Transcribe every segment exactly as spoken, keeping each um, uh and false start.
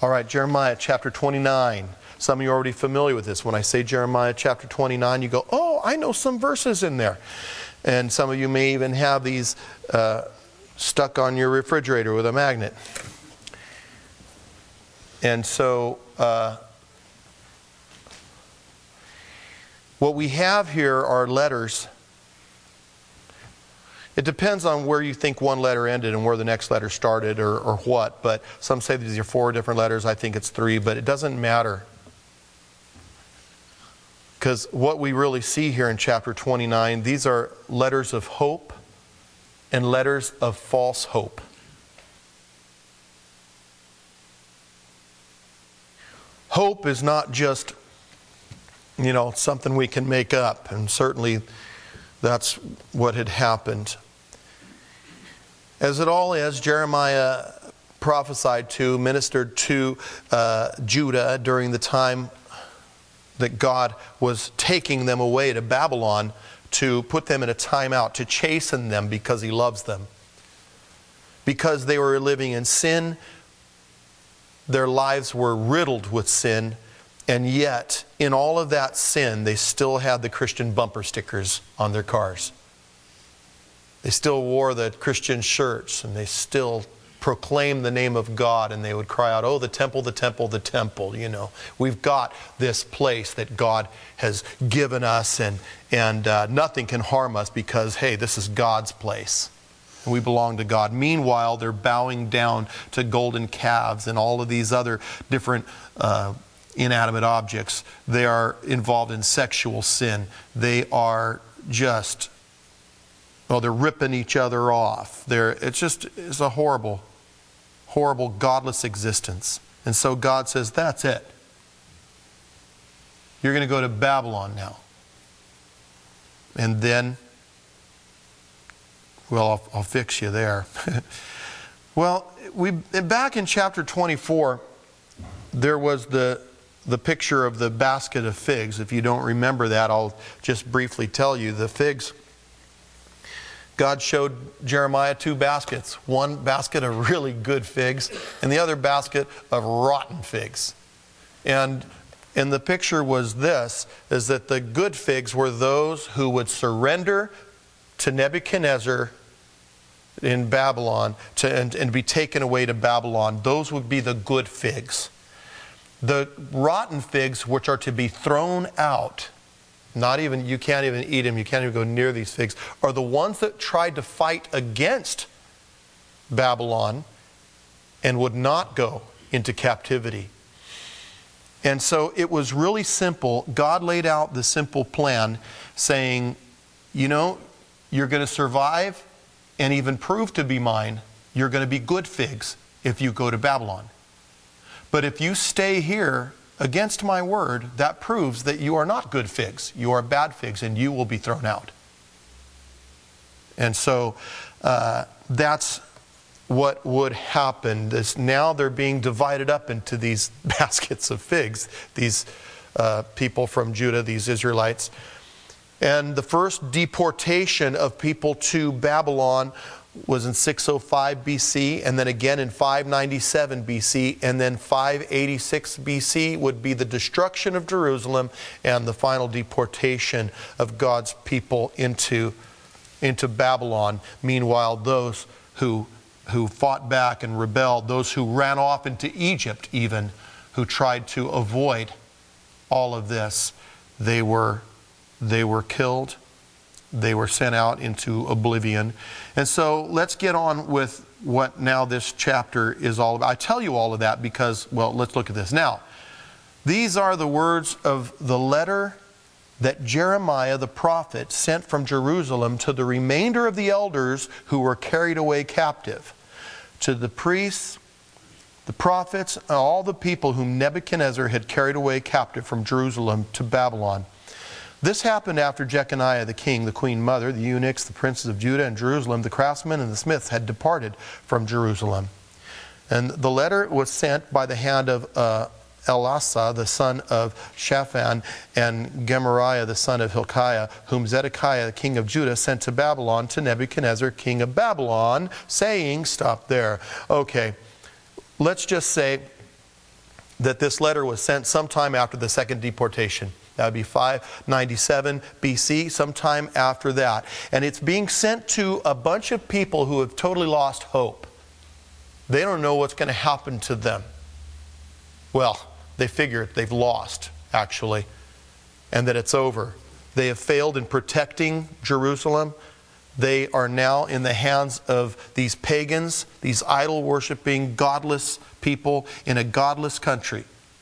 All right, Jeremiah chapter twenty-nine. Some of you are already familiar with this. When I say Jeremiah chapter twenty-nine, you go, oh, I know some verses in there. And some of you may even have these uh, stuck on your refrigerator with a magnet. And so uh, what we have here are letters. It depends on where you think one letter ended and where the next letter started, or, or what. But some say these are four different letters. I think it's three, but it doesn't matter. Because what we really see here in chapter twenty-nine, these are letters of hope and letters of false hope. Hope is not just, you know, something we can make up, and certainly that's what had happened. As it all is, Jeremiah prophesied to, ministered to uh, Judah during the time that God was taking them away to Babylon to put them in a timeout, to chasten them because He loves them. Because they were living in sin, their lives were riddled with sin, and yet in all of that sin, they still had the Christian bumper stickers on their cars. They still wore the Christian shirts, and they still proclaim the name of God, and they would cry out, oh, the temple, the temple, the temple. You know, we've got this place that God has given us, and, and uh, nothing can harm us because, hey, this is God's place. And we belong to God. Meanwhile, they're bowing down to golden calves and all of these other different uh, inanimate objects. They are involved in sexual sin. They are just, well, they're ripping each other off. They're, it's just, it's a horrible horrible, godless existence. And so God says, that's it. You're going to go to Babylon now. And then, well, I'll, I'll fix you there. Well, we back in chapter twenty-four, there was the, the picture of the basket of figs. If you don't remember that, I'll just briefly tell you. The figs, God showed Jeremiah two baskets. One basket of really good figs and the other basket of rotten figs. And, and the picture was this, is that the good figs were those who would surrender to Nebuchadnezzar in Babylon to, and, and be taken away to Babylon. Those would be the good figs. The rotten figs, which are to be thrown out, not even, you can't even eat them, you can't even go near these figs, are the ones that tried to fight against Babylon and would not go into captivity. And so it was really simple. God laid out the simple plan saying, you know, you're going to survive and even prove to be mine. You're going to be good figs if you go to Babylon. But if you stay here against my word, that proves that you are not good figs. You are bad figs, and you will be thrown out. And so uh, that's what would happen. This, now they're being divided up into these baskets of figs, these uh, people from Judah, these Israelites. And the first deportation of people to Babylon was in six oh five B C, and then again in five ninety-seven B C, and then five eighty-six B C would be the destruction of Jerusalem and the final deportation of God's people into, into Babylon. Meanwhile, those who, who fought back and rebelled, those who ran off into Egypt even, who tried to avoid all of this, they were, they were killed. They were sent out into oblivion. And so let's get on with what now this chapter is all about. I tell you all of that because, well, let's look at this. Now, these are the words of the letter that Jeremiah the prophet sent from Jerusalem to the remainder of the elders who were carried away captive. To the priests, the prophets, and all the people whom Nebuchadnezzar had carried away captive from Jerusalem to Babylon. This happened after Jeconiah the king, the queen mother, the eunuchs, the princes of Judah and Jerusalem, the craftsmen and the smiths had departed from Jerusalem. And the letter was sent by the hand of uh, Elasah, the son of Shaphan, and Gemariah, the son of Hilkiah, whom Zedekiah, the king of Judah, sent to Babylon to Nebuchadnezzar, king of Babylon, saying, stop there. Okay, let's just say that this letter was sent sometime after the second deportation. That would be five ninety-seven B C, sometime after that. And it's being sent to a bunch of people who have totally lost hope. They don't know what's going to happen to them. Well, they figure they've lost, actually, and that it's over. They have failed in protecting Jerusalem. They are now in the hands of these pagans, these idol-worshiping, godless people in a godless country.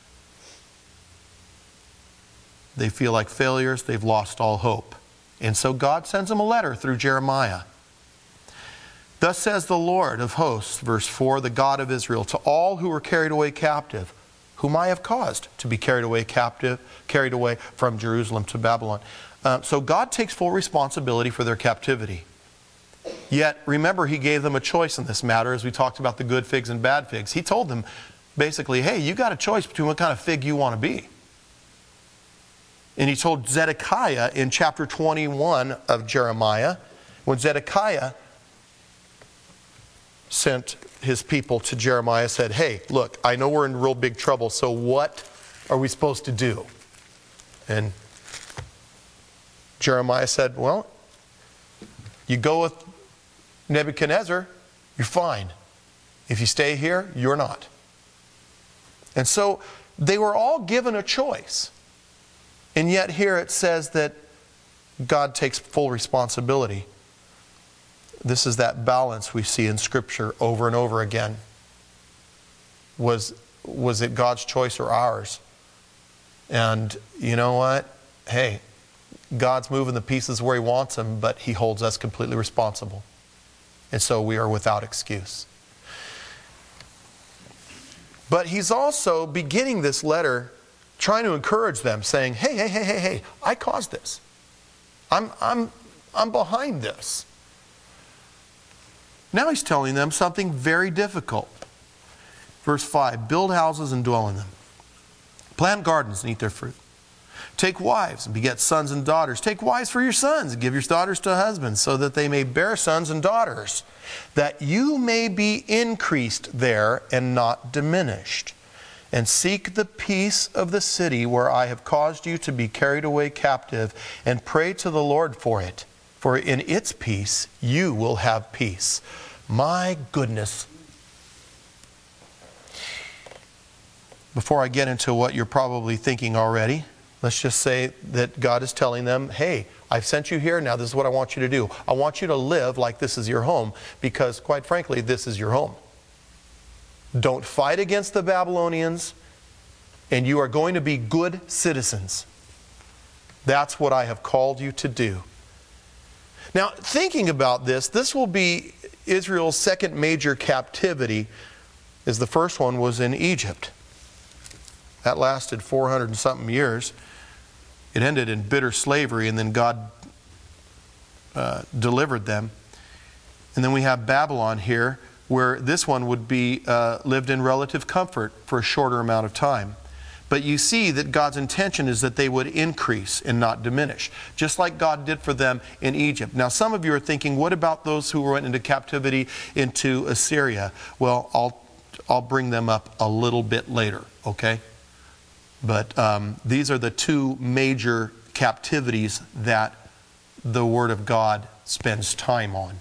They feel like failures. They've lost all hope. And so God sends them a letter through Jeremiah. Thus says the Lord of hosts, verse four, the God of Israel, to all who were carried away captive, whom I have caused to be carried away captive, carried away from Jerusalem to Babylon. Uh, so God takes full responsibility for their captivity. Yet, remember, He gave them a choice in this matter, as we talked about the good figs and bad figs. He told them, basically, hey, you got a choice between what kind of fig you want to be. And He told Zedekiah in chapter twenty-one of Jeremiah, when Zedekiah sent his people to Jeremiah, said, hey, look, I know we're in real big trouble, so what are we supposed to do? And Jeremiah said, well, you go with Nebuchadnezzar, you're fine. If you stay here, you're not. And so they were all given a choice. And yet here it says that God takes full responsibility. This is that balance we see in Scripture over and over again. Was, was it God's choice or ours? And you know what? Hey, God's moving the pieces where He wants them, but He holds us completely responsible. And so we are without excuse. But He's also beginning this letter trying to encourage them, saying, hey, hey, hey, hey, hey, I caused this. I'm, I'm, I'm behind this. Now He's telling them something very difficult. Verse five, build houses and dwell in them. Plant gardens and eat their fruit. Take wives and beget sons and daughters. Take wives for your sons and give your daughters to husbands, so that they may bear sons and daughters, that you may be increased there and not diminished. And seek the peace of the city where I have caused you to be carried away captive, and pray to the Lord for it. For in its peace you will have peace. My goodness. Before I get into what you're probably thinking already, let's just say that God is telling them, hey, I've sent you here, now this is what I want you to do. I want you to live like this is your home, because quite frankly, this is your home. Don't fight against the Babylonians, and you are going to be good citizens. That's what I have called you to do. Now, thinking about this, this will be Israel's second major captivity, as the first one was in Egypt. That lasted four hundred and something years. It ended in bitter slavery, and then God uh, delivered them. And then we have Babylon here, where this one would be uh, lived in relative comfort for a shorter amount of time. But you see that God's intention is that they would increase and not diminish, just like God did for them in Egypt. Now, some of you are thinking, what about those who went into captivity into Assyria? Well, I'll, I'll bring them up a little bit later, okay? But um, these are the two major captivities that the Word of God spends time on.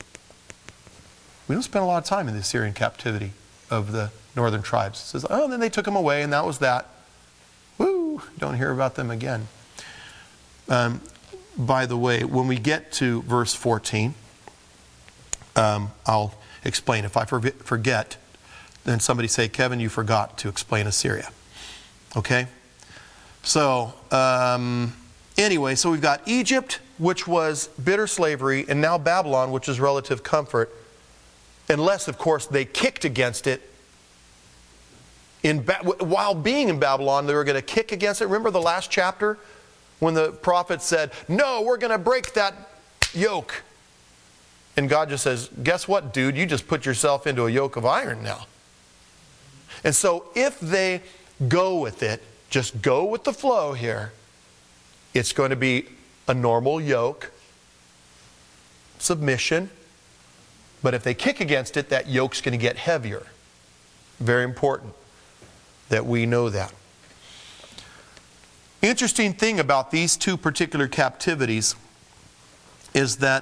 We don't spend a lot of time in the Assyrian captivity of the northern tribes. It says, oh, then they took them away, and that was that. Woo! Don't hear about them again. Um, by the way, when we get to verse fourteen, um, I'll explain. If I forget, then somebody say, Kevin, you forgot to explain Assyria. Okay? So, um, anyway, so we've got Egypt, which was bitter slavery, and now Babylon, which is relative comfort. Unless, of course, they kicked against it. In ba- while being in Babylon, they were going to kick against it. Remember the last chapter when the prophet said, no, we're going to break that yoke. And God just says, guess what, dude? You just put yourself into a yoke of iron now. And so if they go with it, just go with the flow here, it's going to be a normal yoke, submission. But if they kick against it, that yoke's going to get heavier. Very important. that we know that. Interesting thing about these two particular captivities is that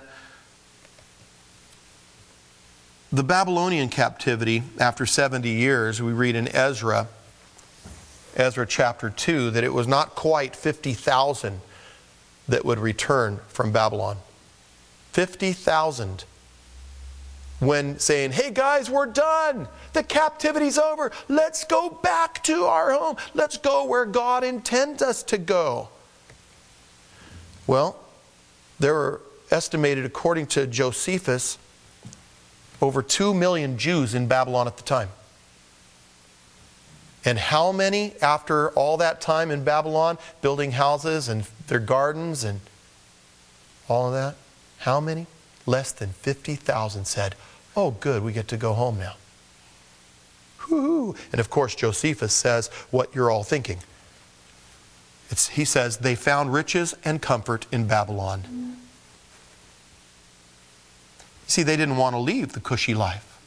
the Babylonian captivity, after seventy years, we read in Ezra, Ezra chapter two, that it was not quite fifty thousand that would return from Babylon. fifty thousand. When saying, hey guys, we're done. The captivity's over. Let's go back to our home. Let's go where God intends us to go. Well, there were estimated, according to Josephus, over two million Jews in Babylon at the time. And how many, after all that time in Babylon, building houses and their gardens and all of that, how many? Less than fifty thousand said, oh good, we get to go home now. Woo-hoo. And of course Josephus says what you're all thinking. It's, he says, they found riches and comfort in Babylon. You see, they didn't want to leave the cushy life.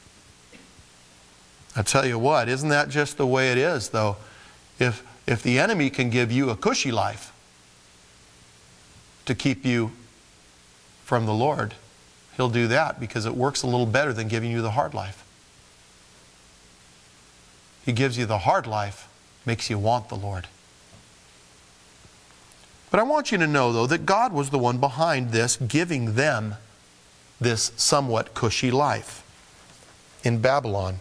I tell you what, isn't that just the way it is, though? If, if the enemy can give you a cushy life to keep you from the Lord, he'll do that because it works a little better than giving you the hard life. He gives you the hard life, makes you want the Lord. But I want you to know, though, that God was the one behind this, giving them this somewhat cushy life in Babylon.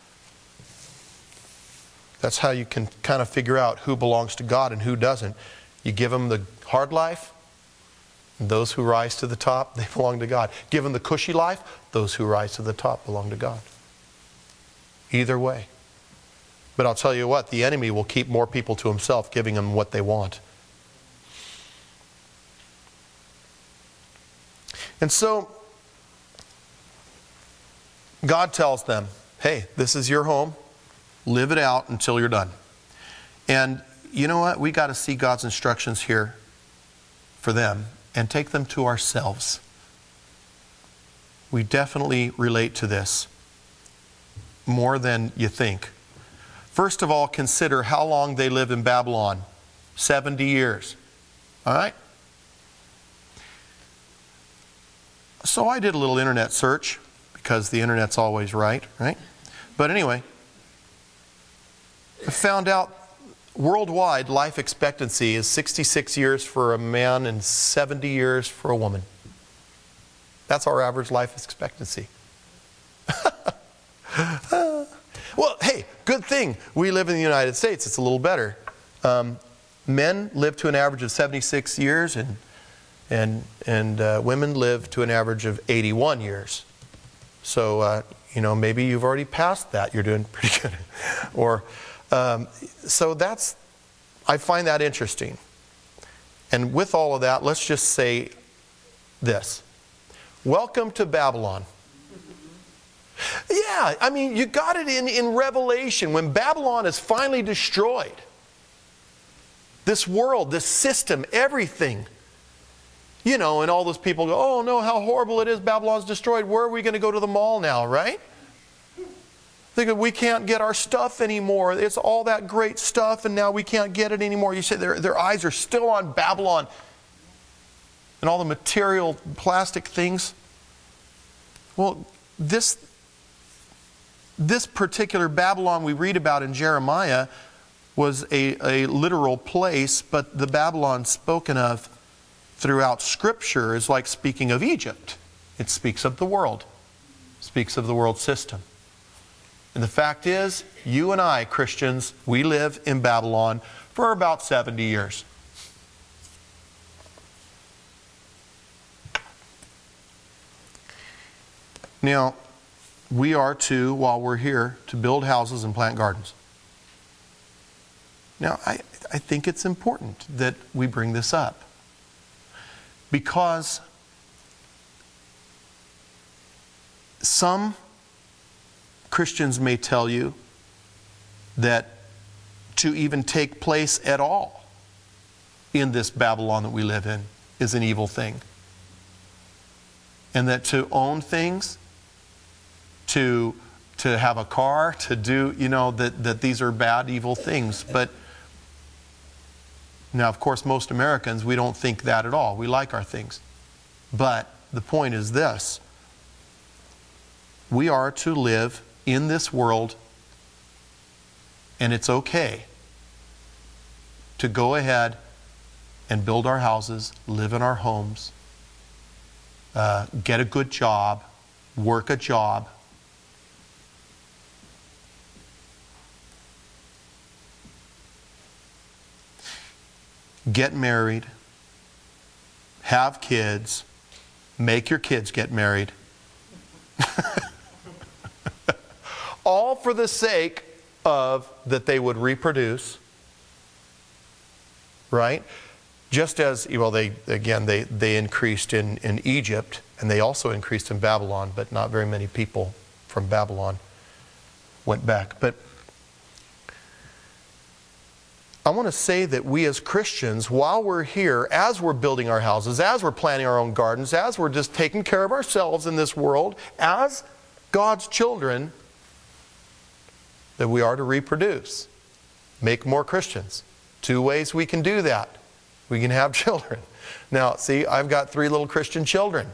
That's how you can kind of figure out who belongs to God and who doesn't. You give them the hard life, and those who rise to the top, they belong to God. Give them the cushy life, those who rise to the top belong to God. Either way. But I'll tell you what, the enemy will keep more people to himself, giving them what they want. And so, God tells them, hey, this is your home. Live it out until you're done. And you know what? We got to see God's instructions here for them and take them to ourselves. We definitely relate to this more than you think. First of all, consider how long they lived in Babylon. seventy years. All right? So I did a little internet search, because the internet's always right, right? But anyway, I found out worldwide life expectancy is sixty-six years for a man and seventy years for a woman. That's our average life expectancy. Well, hey, good thing we live in the United States. It's a little better. Um, men live to an average of seventy-six years, and and and uh, women live to an average of eighty-one years. So, uh, you know, maybe you've already passed that. You're doing pretty good. Or, um, so that's, I find that interesting. And with all of that, let's just say this. Welcome to Babylon. Yeah, I mean, you got it in, in Revelation. When Babylon is finally destroyed, this world, this system, everything, you know, and all those people go, oh no, how horrible it is, Babylon's destroyed. Where are we going to go to the mall now, right? They go, we can't get our stuff anymore. It's all that great stuff and now we can't get it anymore. You say their, their eyes are still on Babylon and all the material, plastic things. Well, this, this particular Babylon we read about in Jeremiah was a, a literal place, but the Babylon spoken of throughout Scripture is like speaking of Egypt. It speaks of the world. It speaks of the world system. And the fact is, you and I, Christians, we live in Babylon for about seventy years. Now, we are to, while we're here, to build houses and plant gardens. Now, I, I think it's important that we bring this up. Because some Christians may tell you that to even take place at all in this Babylon that we live in is an evil thing. And that to own things, to to have a car, to do, you know, that, that these are bad, evil things. But now, of course, most Americans, we don't think that at all. We like our things. But the point is this. We are to live in this world, and it's okay to go ahead and build our houses, live in our homes, uh, get a good job, work a job. Get married, have kids, make your kids get married. All for the sake of that they would reproduce, right? Just as, well, they, again, they, they increased in, in Egypt, and they also increased in Babylon, but not very many people from Babylon went back. But I want to say that we as Christians, while we're here, as we're building our houses, as we're planting our own gardens, as we're just taking care of ourselves in this world, as God's children, that we are to reproduce, make more Christians. Two ways we can do that. We can have children. Now, see, I've got three little Christian children.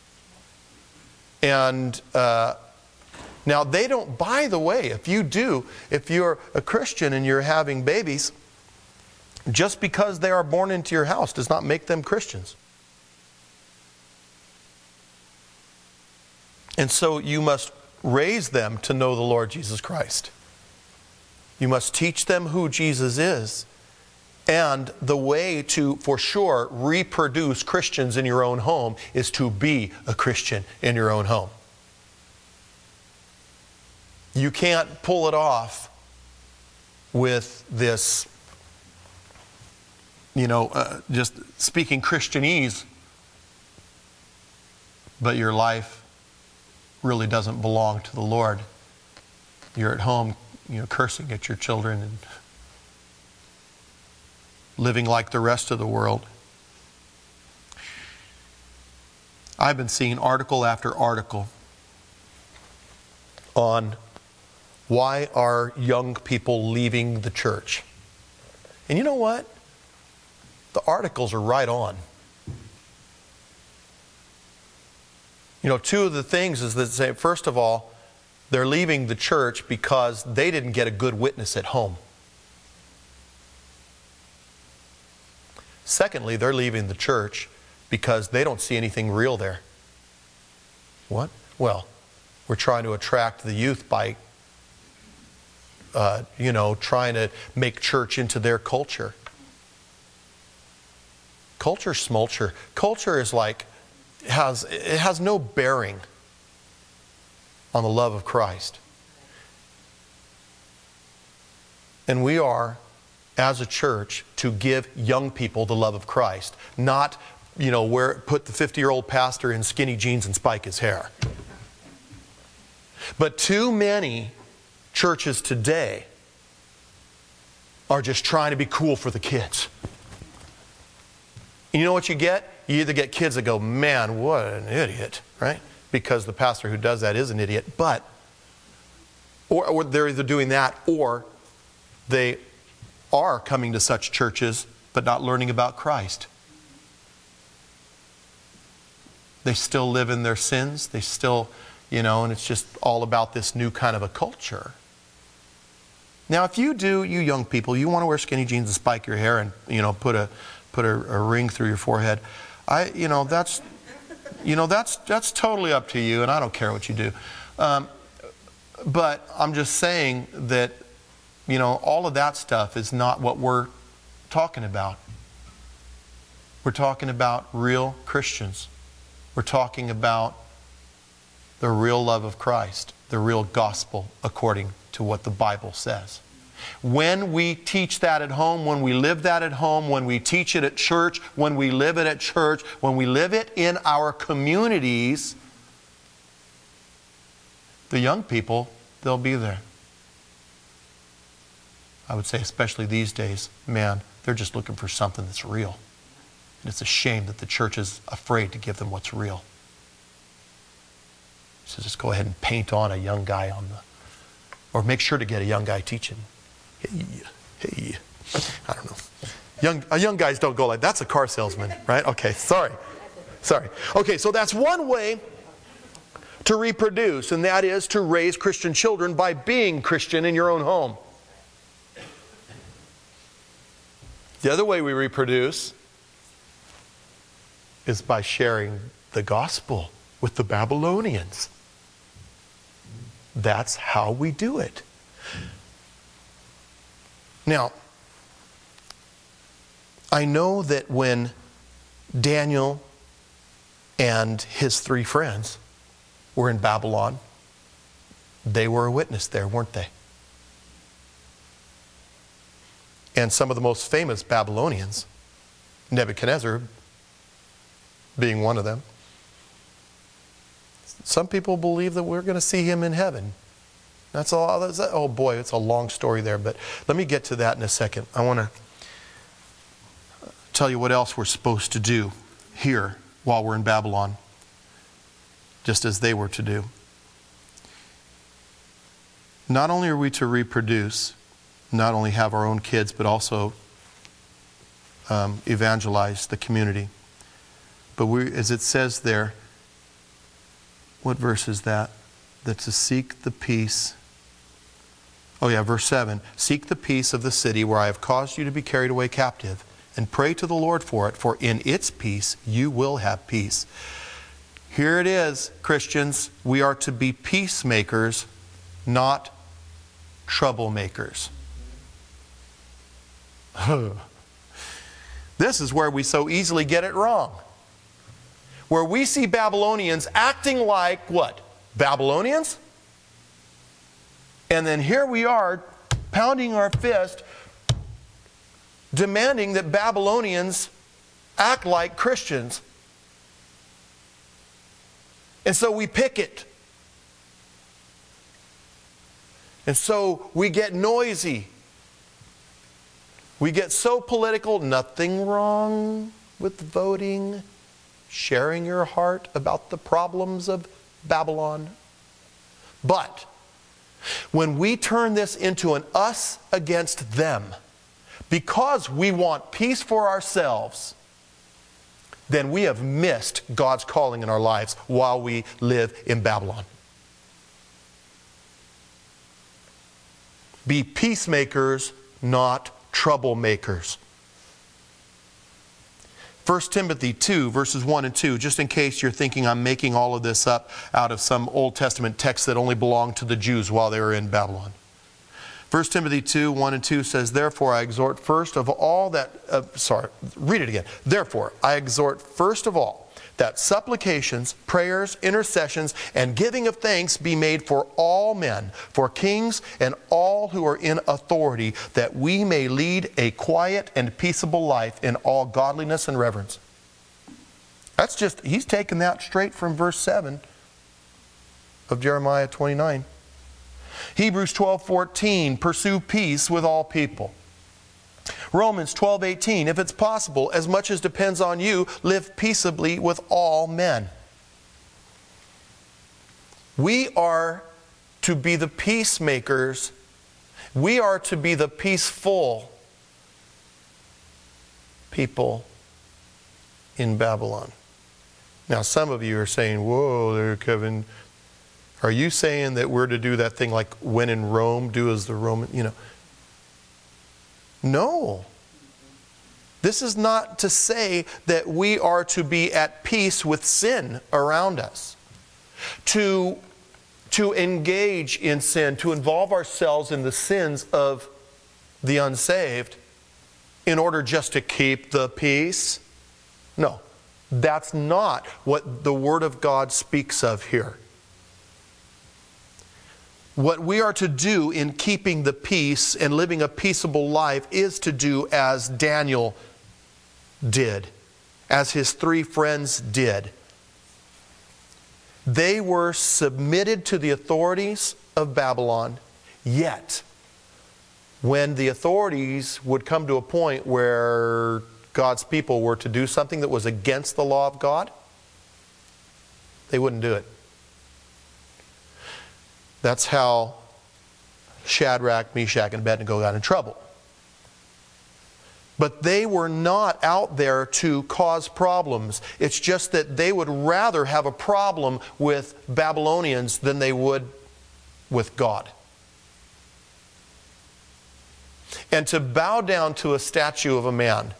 And uh, now they don't, by the way, if you do, if you're a Christian and you're having babies, just because they are born into your house does not make them Christians. And so you must raise them to know the Lord Jesus Christ. You must teach them who Jesus is. And the way to, for sure, reproduce Christians in your own home is to be a Christian in your own home. You can't pull it off with this, you know, uh, just speaking Christianese, but your life really doesn't belong to the Lord. You're at home, you know, cursing at your children and living like the rest of the world. I've been seeing article after article on why are young people leaving the church. And you know what? The articles are right on. You know, two of the things is that say, first of all, they're leaving the church because they didn't get a good witness at home. Secondly, they're leaving the church because they don't see anything real there. What? Well, we're trying to attract the youth by, uh, you know, trying to make church into their culture. Culture smulcher. Culture is like, has, it has no bearing on the love of Christ. And we are, as a church, to give young people the love of Christ. Not, you know, where put the fifty-year-old pastor in skinny jeans and spike his hair. But too many churches today are just trying to be cool for the kids. And you know what you get? You either get kids that go, man, what an idiot, right? Because the pastor who does that is an idiot. But, or, or they're either doing that or they are coming to such churches but not learning about Christ. They still live in their sins. They still, you know, and it's just all about this new kind of a culture. Now, if you do, you young people, you want to wear skinny jeans and spike your hair and, you know, put a put a, a ring through your forehead, I, you know, that's, you know, that's that's totally up to you, and I don't care what you do. Um, but I'm just saying that, you know, all of that stuff is not what we're talking about. We're talking about real Christians. We're talking about the real love of Christ, the real gospel according to what the Bible says. When we teach that at home, when we live that at home, when we teach it at church, when we live it at church, when we live it in our communities, the young people, they'll be there. I would say especially these days, man, they're just looking for something that's real. And it's a shame that the church is afraid to give them what's real. So just go ahead and paint on a young guy on the, or make sure to get a young guy teaching. Hey, hey, I don't know. Young, uh, young guys don't go like, that's a car salesman, right? Okay, sorry. Sorry. Okay, so that's one way to reproduce, and that is to raise Christian children by being Christian in your own home. The other way we reproduce is by sharing the gospel with the Babylonians. That's how we do it. Now, I know that when Daniel and his three friends were in Babylon, they were a witness there, weren't they? And some of the most famous Babylonians, Nebuchadnezzar being one of them, some people believe that we're going to see him in heaven. That's all. That's, oh boy, it's a long story there, but let me get to that in a second. I want to tell you what else we're supposed to do here while we're in Babylon, just as they were to do. Not only are we to reproduce, not only have our own kids, but also um, evangelize the community. But we, as it says there, what verse is that? That to seek the peace. Oh yeah, verse seven. Seek the peace of the city where I have caused you to be carried away captive, and pray to the Lord for it, for in its peace you will have peace. Here it is, Christians. We are to be peacemakers, not troublemakers. This is where we so easily get it wrong. Where we see Babylonians acting like what? Babylonians? And then here we are pounding our fist, demanding that Babylonians act like Christians. And so we picket. And so we get noisy. We get so political. Nothing wrong with voting, sharing your heart about the problems of Babylon. But when we turn this into an us against them, because we want peace for ourselves, then we have missed God's calling in our lives while we live in Babylon. Be peacemakers, not troublemakers. First Timothy two, verses one and two, just in case you're thinking I'm making all of this up out of some Old Testament text that only belonged to the Jews while they were in Babylon. First Timothy two, one and two says, Therefore I exhort first of all that, uh, sorry, read it again. Therefore I exhort first of all that supplications, prayers, intercessions, and giving of thanks be made for all men, for kings and all who are in authority, that we may lead a quiet and peaceable life in all godliness and reverence. That's just, he's taken that straight from verse seven of Jeremiah twenty-nine. Hebrews twelve fourteen, pursue peace with all people. Romans twelve eighteen, if it's possible, as much as depends on you, live peaceably with all men. We are to be the peacemakers. We are to be the peaceful people in Babylon. Now, some of you are saying, whoa there, Kevin. Are you saying that we're to do that thing like when in Rome, do as the Roman, you know? No. This is not to say that we are to be at peace with sin around us. To, to engage in sin, to involve ourselves in the sins of the unsaved in order just to keep the peace. No. That's not what the Word of God speaks of here. What we are to do in keeping the peace and living a peaceable life is to do as Daniel did, as his three friends did. They were submitted to the authorities of Babylon, yet when the authorities would come to a point where God's people were to do something that was against the law of God, they wouldn't do it. That's how Shadrach, Meshach, and Abednego got in trouble. But they were not out there to cause problems. It's just that they would rather have a problem with Babylonians than they would with God. And to bow down to a statue of a man,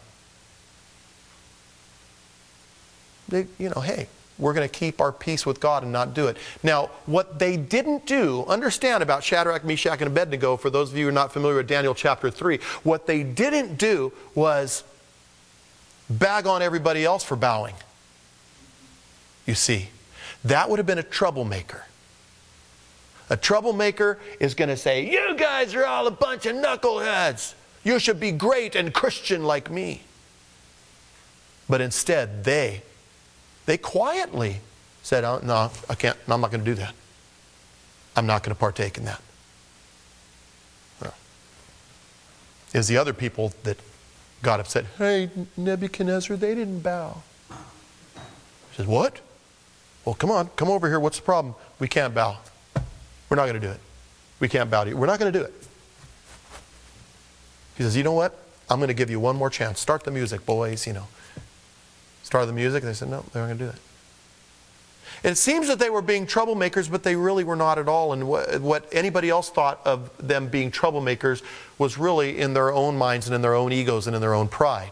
they, you know, hey, we're going to keep our peace with God and not do it. Now, what they didn't do, understand about Shadrach, Meshach, and Abednego, for those of you who are not familiar with Daniel chapter three, what they didn't do was bag on everybody else for bowing. You see, that would have been a troublemaker. A troublemaker is going to say, you guys are all a bunch of knuckleheads. You should be great and Christian like me. But instead, they They quietly said, oh, no, I can't, no, I'm not going to do that. I'm not going to partake in that. No. It was the other people that got upset. Hey, Nebuchadnezzar, they didn't bow. He says, what? Well, come on, come over here. What's the problem? We can't bow. We're not going to do it. We can't bow to you. We're not going to do it. He says, you know what? I'm going to give you one more chance. Start the music, boys, you know. Start the music. They said, no, they're not going to do it. And it seems that they were being troublemakers, but they really were not at all. And what, what anybody else thought of them being troublemakers was really in their own minds and in their own egos and in their own pride.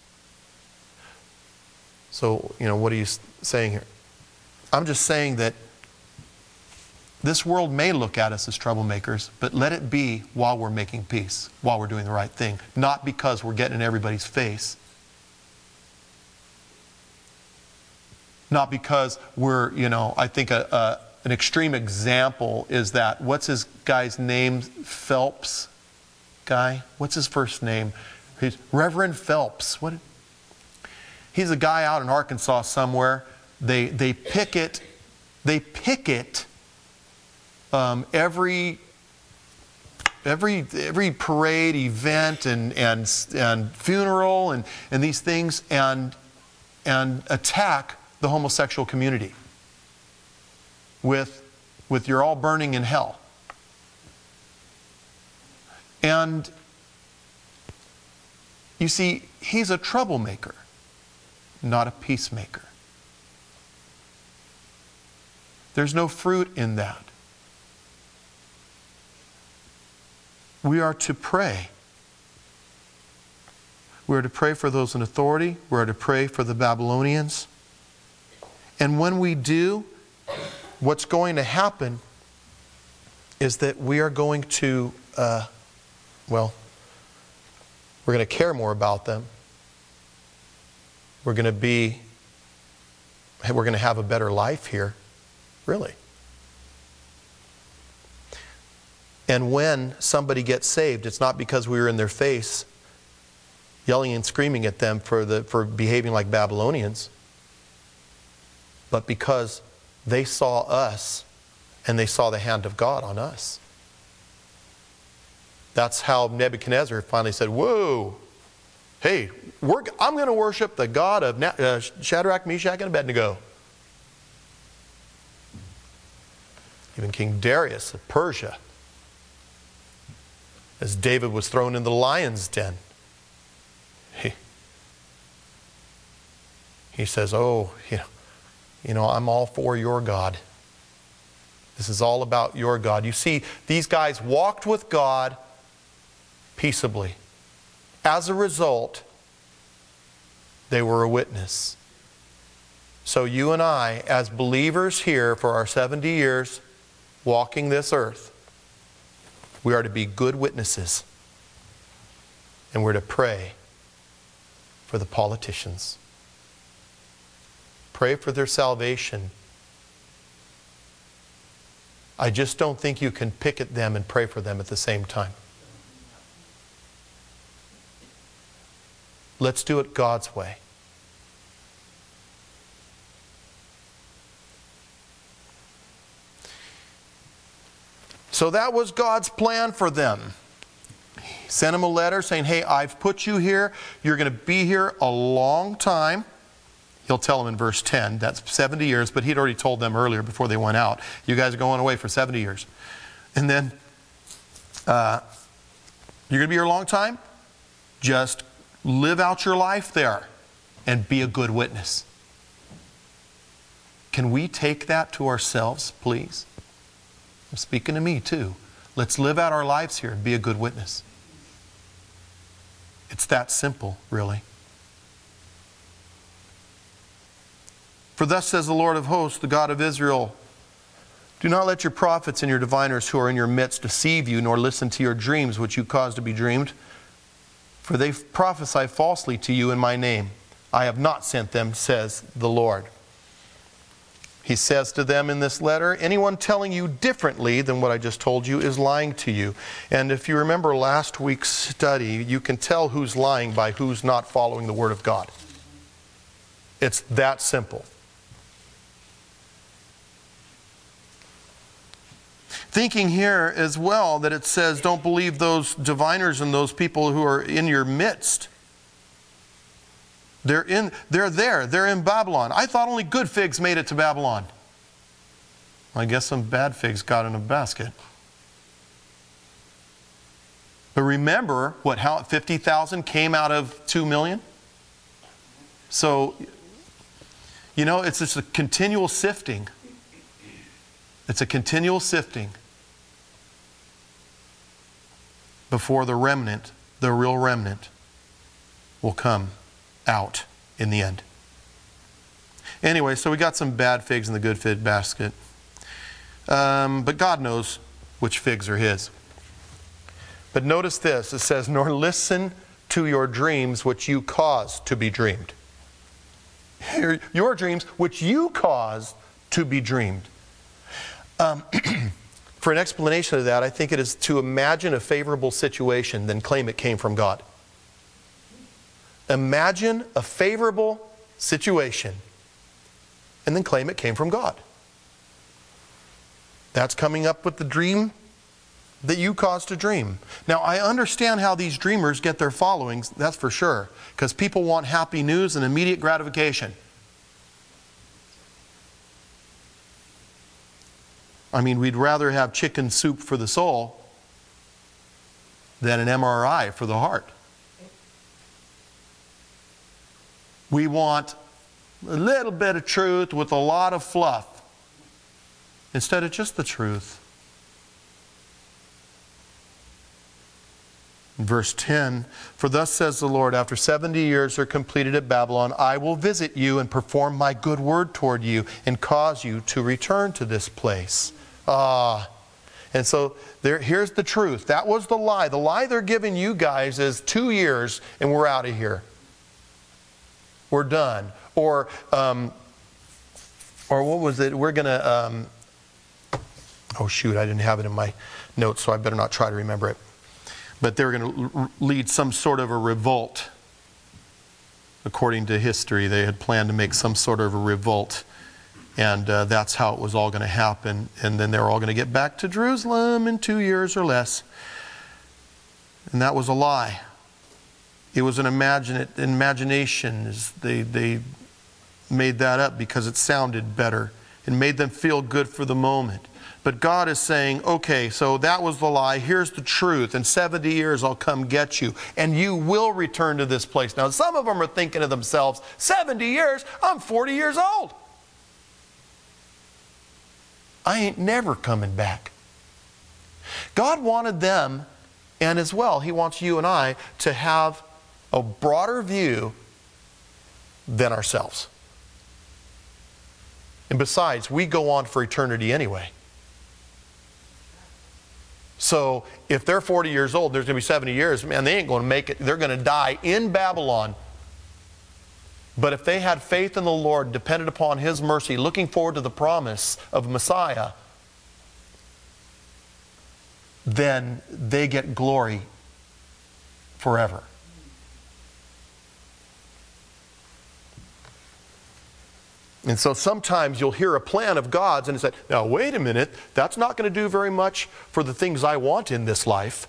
So, you know, what are you saying here? I'm just saying that this world may look at us as troublemakers, but let it be while we're making peace, while we're doing the right thing, not because we're getting in everybody's face. Not because we're, you know, I think a, a, an extreme example is that, what's his guy's name? Phelps guy? What's his first name? He's Reverend Phelps. What? He's a guy out in Arkansas somewhere. They, they picket, they picket um, every, every, every parade, event, and, and, and funeral, and, and these things, and, and attack the homosexual community with, with you're all burning in hell. And you see, he's a troublemaker, not a peacemaker. There's no fruit in that. We are to pray. We are to pray for those in authority. We are to pray for the Babylonians. And when we do, what's going to happen is that we are going to, uh, well, we're going to care more about them. We're going to be, we're going to have a better life here, really. And when somebody gets saved, it's not because we were in their face yelling and screaming at them for, the, for behaving like Babylonians, but because they saw us and they saw the hand of God on us. That's how Nebuchadnezzar finally said, whoa, hey, we're, I'm going to worship the God of uh, Shadrach, Meshach, and Abednego. Even King Darius of Persia, as David was thrown in the lion's den, he, he says, oh, you know, You know, I'm all for your God. This is all about your God. You see, these guys walked with God peaceably. As a result, they were a witness. So you and I, as believers here for our seventy years walking this earth, we are to be good witnesses. And we're to pray for the politicians. Pray for their salvation. I just don't think you can picket them and pray for them at the same time. Let's do it God's way. So that was God's plan for them. He sent them a letter saying, hey, I've put you here. You're going to be here a long time. He'll tell them in verse ten, that's seventy years, but he'd already told them earlier before they went out, you guys are going away for seventy years. And then, uh, you're going to be here a long time? Just live out your life there and be a good witness. Can we take that to ourselves, please? I'm speaking to me too. Let's live out our lives here and be a good witness. It's that simple, really. For thus says the Lord of hosts, the God of Israel, do not let your prophets and your diviners who are in your midst deceive you, nor listen to your dreams which you cause to be dreamed. For they prophesy falsely to you in my name. I have not sent them, says the Lord. He says to them in this letter, anyone telling you differently than what I just told you is lying to you. And if you remember last week's study, you can tell who's lying by who's not following the Word of God. It's that simple. Thinking here as well that it says don't believe those diviners and those people who are in your midst. They're in, they're there. They're in Babylon. I thought only good figs made it to Babylon. I guess some bad figs got in a basket. But remember what? How fifty thousand came out of two million? So, you know, it's just a continual sifting. It's a continual sifting before the remnant, the real remnant, will come out in the end. Anyway, so we got some bad figs in the good fig basket. Um, but God knows which figs are His. But notice this, it says, nor listen to your dreams which you cause to be dreamed. Your, your dreams which you cause to be dreamed. Um, for an explanation of that, I think it is to imagine a favorable situation, then claim it came from God. Imagine a favorable situation, and then claim it came from God. That's coming up with the dream that you caused to dream. Now, I understand how these dreamers get their followings, that's for sure, because people want happy news and immediate gratification. I mean, we'd rather have chicken soup for the soul than an M R I for the heart. We want a little bit of truth with a lot of fluff instead of just the truth. In verse ten, for thus says the Lord, after seventy years are completed at Babylon, I will visit you and perform my good word toward you and cause you to return to this place. Ah, and so there, here's the truth. That was the lie. The lie they're giving you guys is two years and we're out of here. We're done. Or, um, or what was it? We're going to, um, oh shoot, I didn't have it in my notes, so I better not try to remember it. But they were going to lead some sort of a revolt. According to history, they had planned to make some sort of a revolt. And uh, that's how it was all going to happen. And then they were all going to get back to Jerusalem in two years or less. And that was a lie. It was an imagine imagination. They, they made that up because it sounded better. It made them feel good for the moment. But God is saying, okay, so that was the lie. Here's the truth. In seventy years, I'll come get you. And you will return to this place. Now, some of them are thinking to themselves, seventy years? I'm forty years old. I ain't never coming back. God wanted them, and as well, He wants you and I to have a broader view than ourselves. And besides, we go on for eternity anyway. So if they're forty years old, there's going to be seventy years, man, they ain't going to make it. They're going to die in Babylon. But if they had faith in the Lord, depended upon His mercy, looking forward to the promise of Messiah, then they get glory forever. And so sometimes you'll hear a plan of God's and it's like, now wait a minute, that's not going to do very much for the things I want in this life.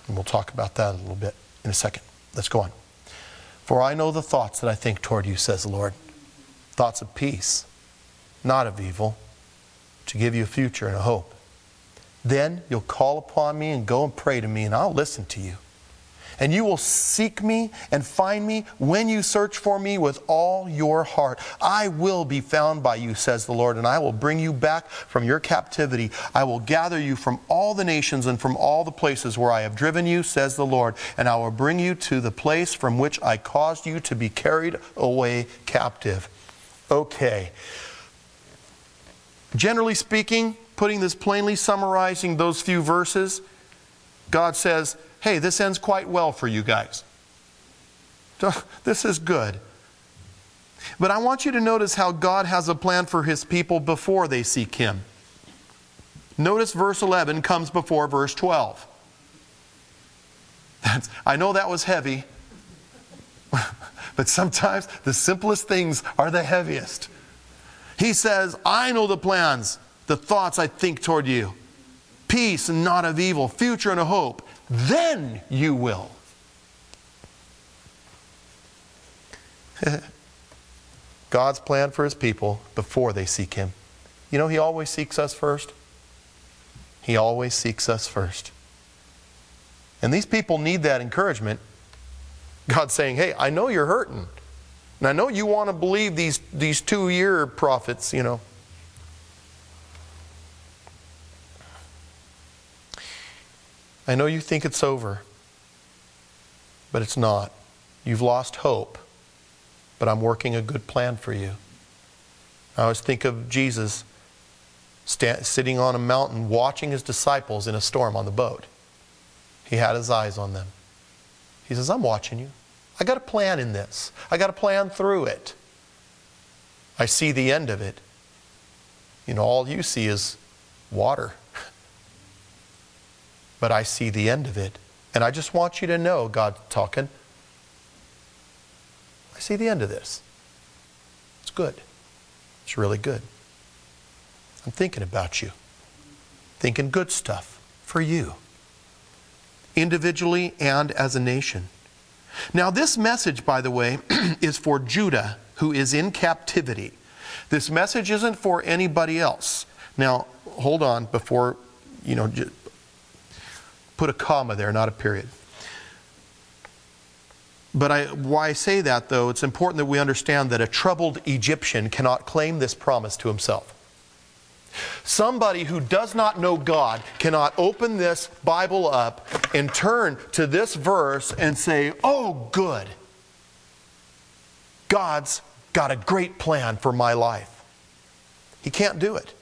And we'll talk about that a little bit in a second. Let's go on. For I know the thoughts that I think toward you, says the Lord. Thoughts of peace, not of evil, to give you a future and a hope. Then you'll call upon me and go and pray to me, and I'll listen to you. And you will seek me and find me when you search for me with all your heart. I will be found by you, says the Lord, and I will bring you back from your captivity. I will gather you from all the nations and from all the places where I have driven you, says the Lord, and I will bring you to the place from which I caused you to be carried away captive. Okay. Generally speaking, putting this plainly, summarizing those few verses, God says, hey, this ends quite well for you guys. This is good. But I want you to notice how God has a plan for His people before they seek Him. Notice verse eleven comes before verse twelve. That's, I know that was heavy, but sometimes the simplest things are the heaviest. He says, I know the plans, the thoughts I think toward you. Peace and not of evil, future and a hope. Then you will. God's plan for His people before they seek Him. You know, He always seeks us first. He always seeks us first. And these people need that encouragement. God's saying, hey, I know you're hurting. And I know you want to believe these, these two-year prophets, you know. I know you think it's over, but it's not. You've lost hope, but I'm working a good plan for you. I always think of Jesus stand, sitting on a mountain watching His disciples in a storm on the boat. He had His eyes on them. He says, I'm watching you. I got a plan in this. I got a plan through it. I see the end of it. You know, all you see is water. But I see the end of it. And I just want you to know, God's talking, I see the end of this. It's good. It's really good. I'm thinking about you. Thinking good stuff for you. Individually and as a nation. Now this message, by the way, is for Judah, who is in captivity. This message isn't for anybody else. Now, hold on before, you know, put a comma there, not a period. But I, why I say that, though, it's important that we understand that a troubled Egyptian cannot claim this promise to himself. Somebody who does not know God cannot open this Bible up and turn to this verse and say, oh, good. God's got a great plan for my life. He can't do it.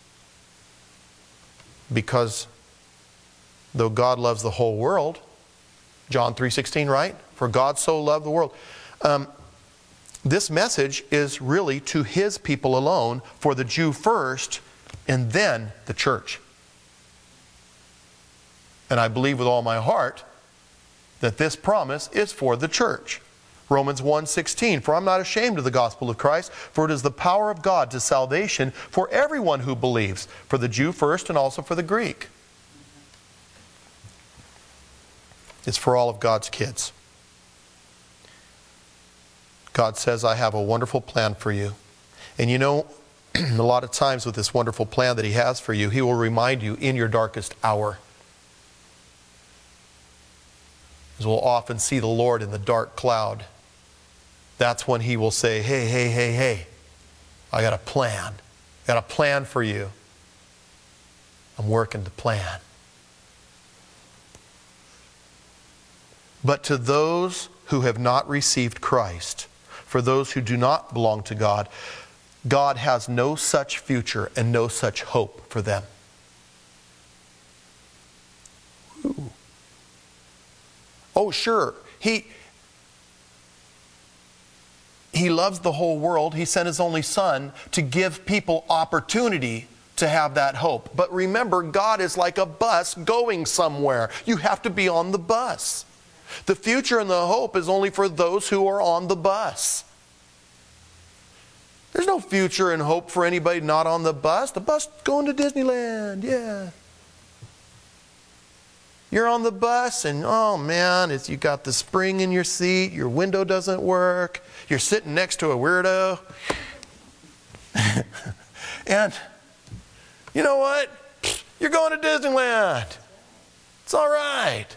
Because though God loves the whole world, John three sixteen, right? For God so loved the world. Um, this message is really to His people alone, for the Jew first, and then the church. And I believe with all my heart that this promise is for the church. Romans one sixteen, for I'm not ashamed of the gospel of Christ, for it is the power of God to salvation for everyone who believes, for the Jew first and also for the Greek. It's for all of God's kids. God says, I have a wonderful plan for you. And you know, a lot of times with this wonderful plan that He has for you, He will remind you in your darkest hour. As we'll often see the Lord in the dark cloud. That's when He will say, hey, hey, hey, hey, I got a plan. I got a plan for you. I'm working the plan. But to those who have not received Christ, for those who do not belong to God, God has no such future and no such hope for them. Ooh. Oh, sure. He, he loves the whole world. He sent His only Son to give people opportunity to have that hope. But remember, God is like a bus going somewhere. You have to be on the bus. The future and the hope is only for those who are on the bus. There's no future and hope for anybody not on the bus. The bus going to Disneyland, yeah. you're on the bus and, oh man, it's, you got the spring in your seat, your window doesn't work, you're sitting next to a weirdo. And you know what? You're going to Disneyland. It's all right.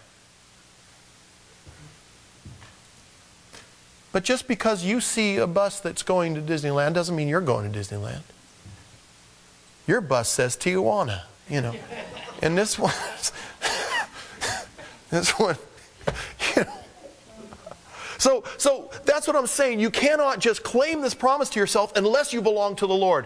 But just because you see a bus that's going to Disneyland doesn't mean you're going to Disneyland. Your bus says Tijuana, you know. And this one, this one, you know. So, so that's what I'm saying. You cannot just claim this promise to yourself unless you belong to the Lord.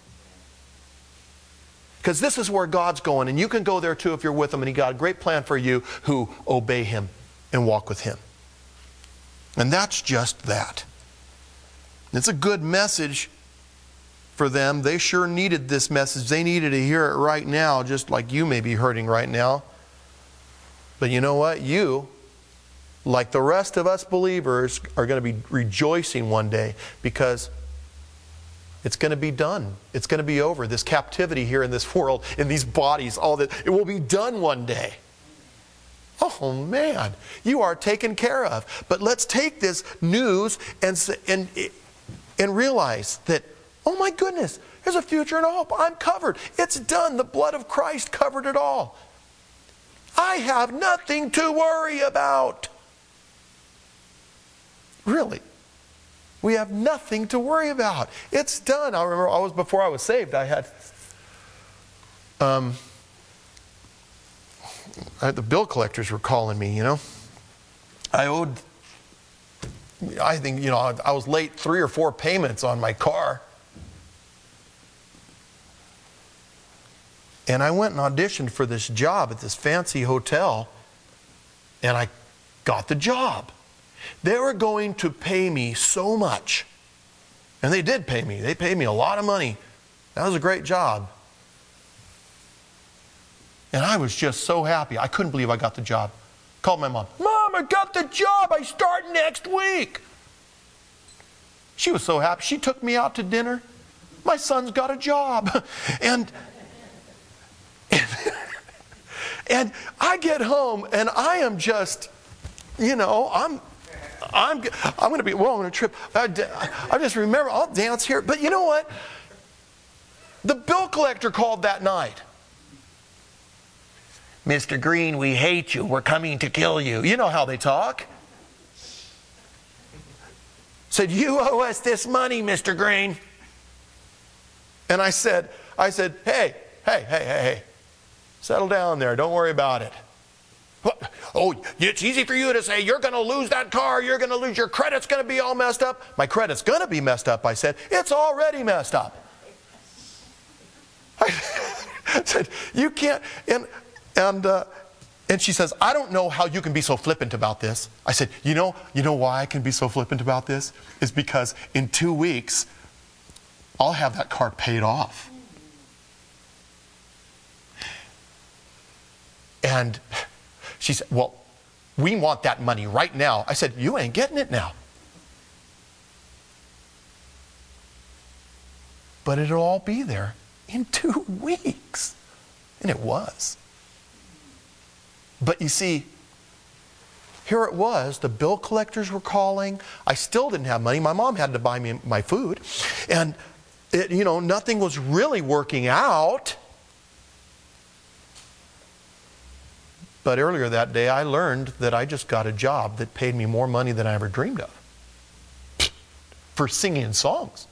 Because this is where God's going, and you can go there too if you're with Him, and He got a great plan for you who obey Him and walk with Him. And that's just that. It's a good message for them. They sure needed this message. They needed to hear it right now, just like you may be hurting right now. But you know what? You, like the rest of us believers, are going to be rejoicing one day because it's going to be done. It's going to be over. This captivity here in this world, in these bodies, all that, it will be done one day. Oh man, you are taken care of. But let's take this news and, and, and realize that, oh my goodness, there's a future and a hope. I'm covered. It's done. The blood of Christ covered it all. I have nothing to worry about. Really. We have nothing to worry about. It's done. I remember I was before I was saved, I had um, I, the bill collectors were calling me, you know. I owed, I think, you know, I, I was late three or four payments on my car. And I went and auditioned for this job at this fancy hotel, and I got the job. They were going to pay me so much. And they did pay me. They paid me a lot of money. That was a great job. And I was just so happy. I couldn't believe I got the job. Called my mom. Mom, I got the job. I start next week. She was so happy. She took me out to dinner. My son's got a job. And, and, and I get home and I am just, you know, I'm... I'm, I'm going to be, well, on a trip. I, I just remember, I'll dance here. But you know what? The bill collector called that night. Mister Green, we hate you. We're coming to kill you. You know how they talk. Said, you owe us this money, Mister Green. And I said, I said, hey, hey, hey, hey, hey. Settle down there. Don't worry about it. What? Oh, it's easy for you to say, you're going to lose that car, you're going to lose, your credit's going to be all messed up. My credit's going to be messed up, I said. It's already messed up. I said, you can't, and, and, uh, and she says, I don't know how you can be so flippant about this. I said, you know, you know why I can be so flippant about this? Is because in two weeks, I'll have that car paid off. And she said, well, we want that money right now. I said, you ain't getting it now. But it'll all be there in two weeks. And it was. But you see, here it was. The bill collectors were calling. I still didn't have money. My mom had to buy me my food. And, it, you know, nothing was really working out. But earlier that day, I learned that I just got a job that paid me more money than I ever dreamed of for singing songs.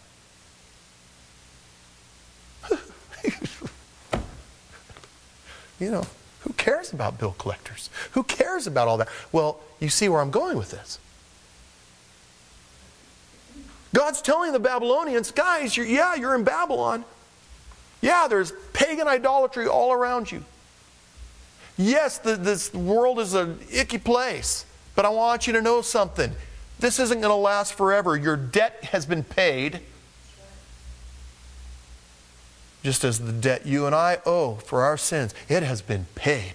You know, who cares about bill collectors? Who cares about all that? Well, you see where I'm going with this. God's telling the Babylonians, guys, you're, yeah, you're in Babylon. Yeah, there's pagan idolatry all around you. Yes, the, this world is an icky place, but I want you to know something. This isn't going to last forever. Your debt has been paid, just as the debt you and I owe for our sins. It has been paid.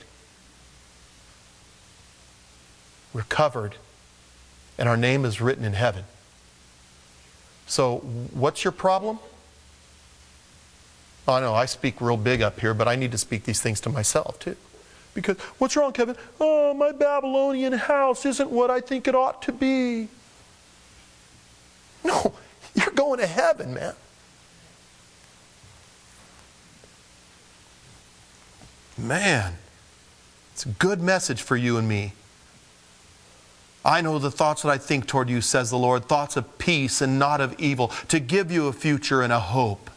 We're covered, and our name is written in heaven. So, what's your problem? Oh, I know I speak real big up here, but I need to speak these things to myself too. Because, what's wrong, Kevin? Oh, my Babylonian house isn't what I think it ought to be. No, you're going to heaven, man. Man, it's a good message for you and me. I know the thoughts that I think toward you, says the Lord, thoughts of peace and not of evil, to give you a future and a hope.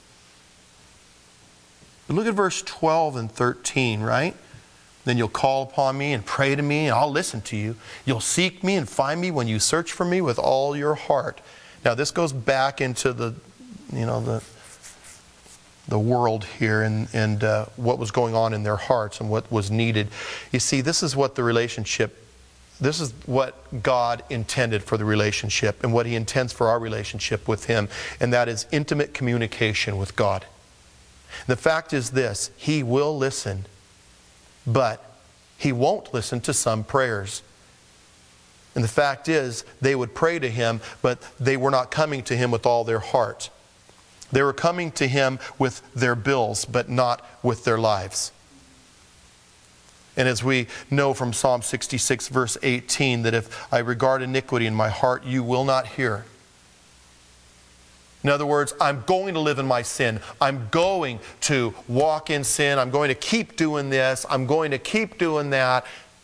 But look at verse twelve and thirteen, right? Then you'll call upon me and pray to me, and I'll listen to you. You'll seek me and find me when you search for me with all your heart. Now this goes back into the, you know, the the world here and, and uh, what was going on in their hearts and what was needed. You see, this is what the relationship, this is what God intended for the relationship and what He intends for our relationship with Him, and that is intimate communication with God. The fact is this, He will listen, but He won't listen to some prayers. And the fact is, they would pray to Him, but they were not coming to Him with all their heart. They were coming to Him with their bills, but not with their lives. And as we know from Psalm sixty-six, verse eighteen, that if I regard iniquity in my heart, you will not hear. In other words, I'm going to live in my sin. I'm going to walk in sin. I'm going to keep doing this. I'm going to keep doing that.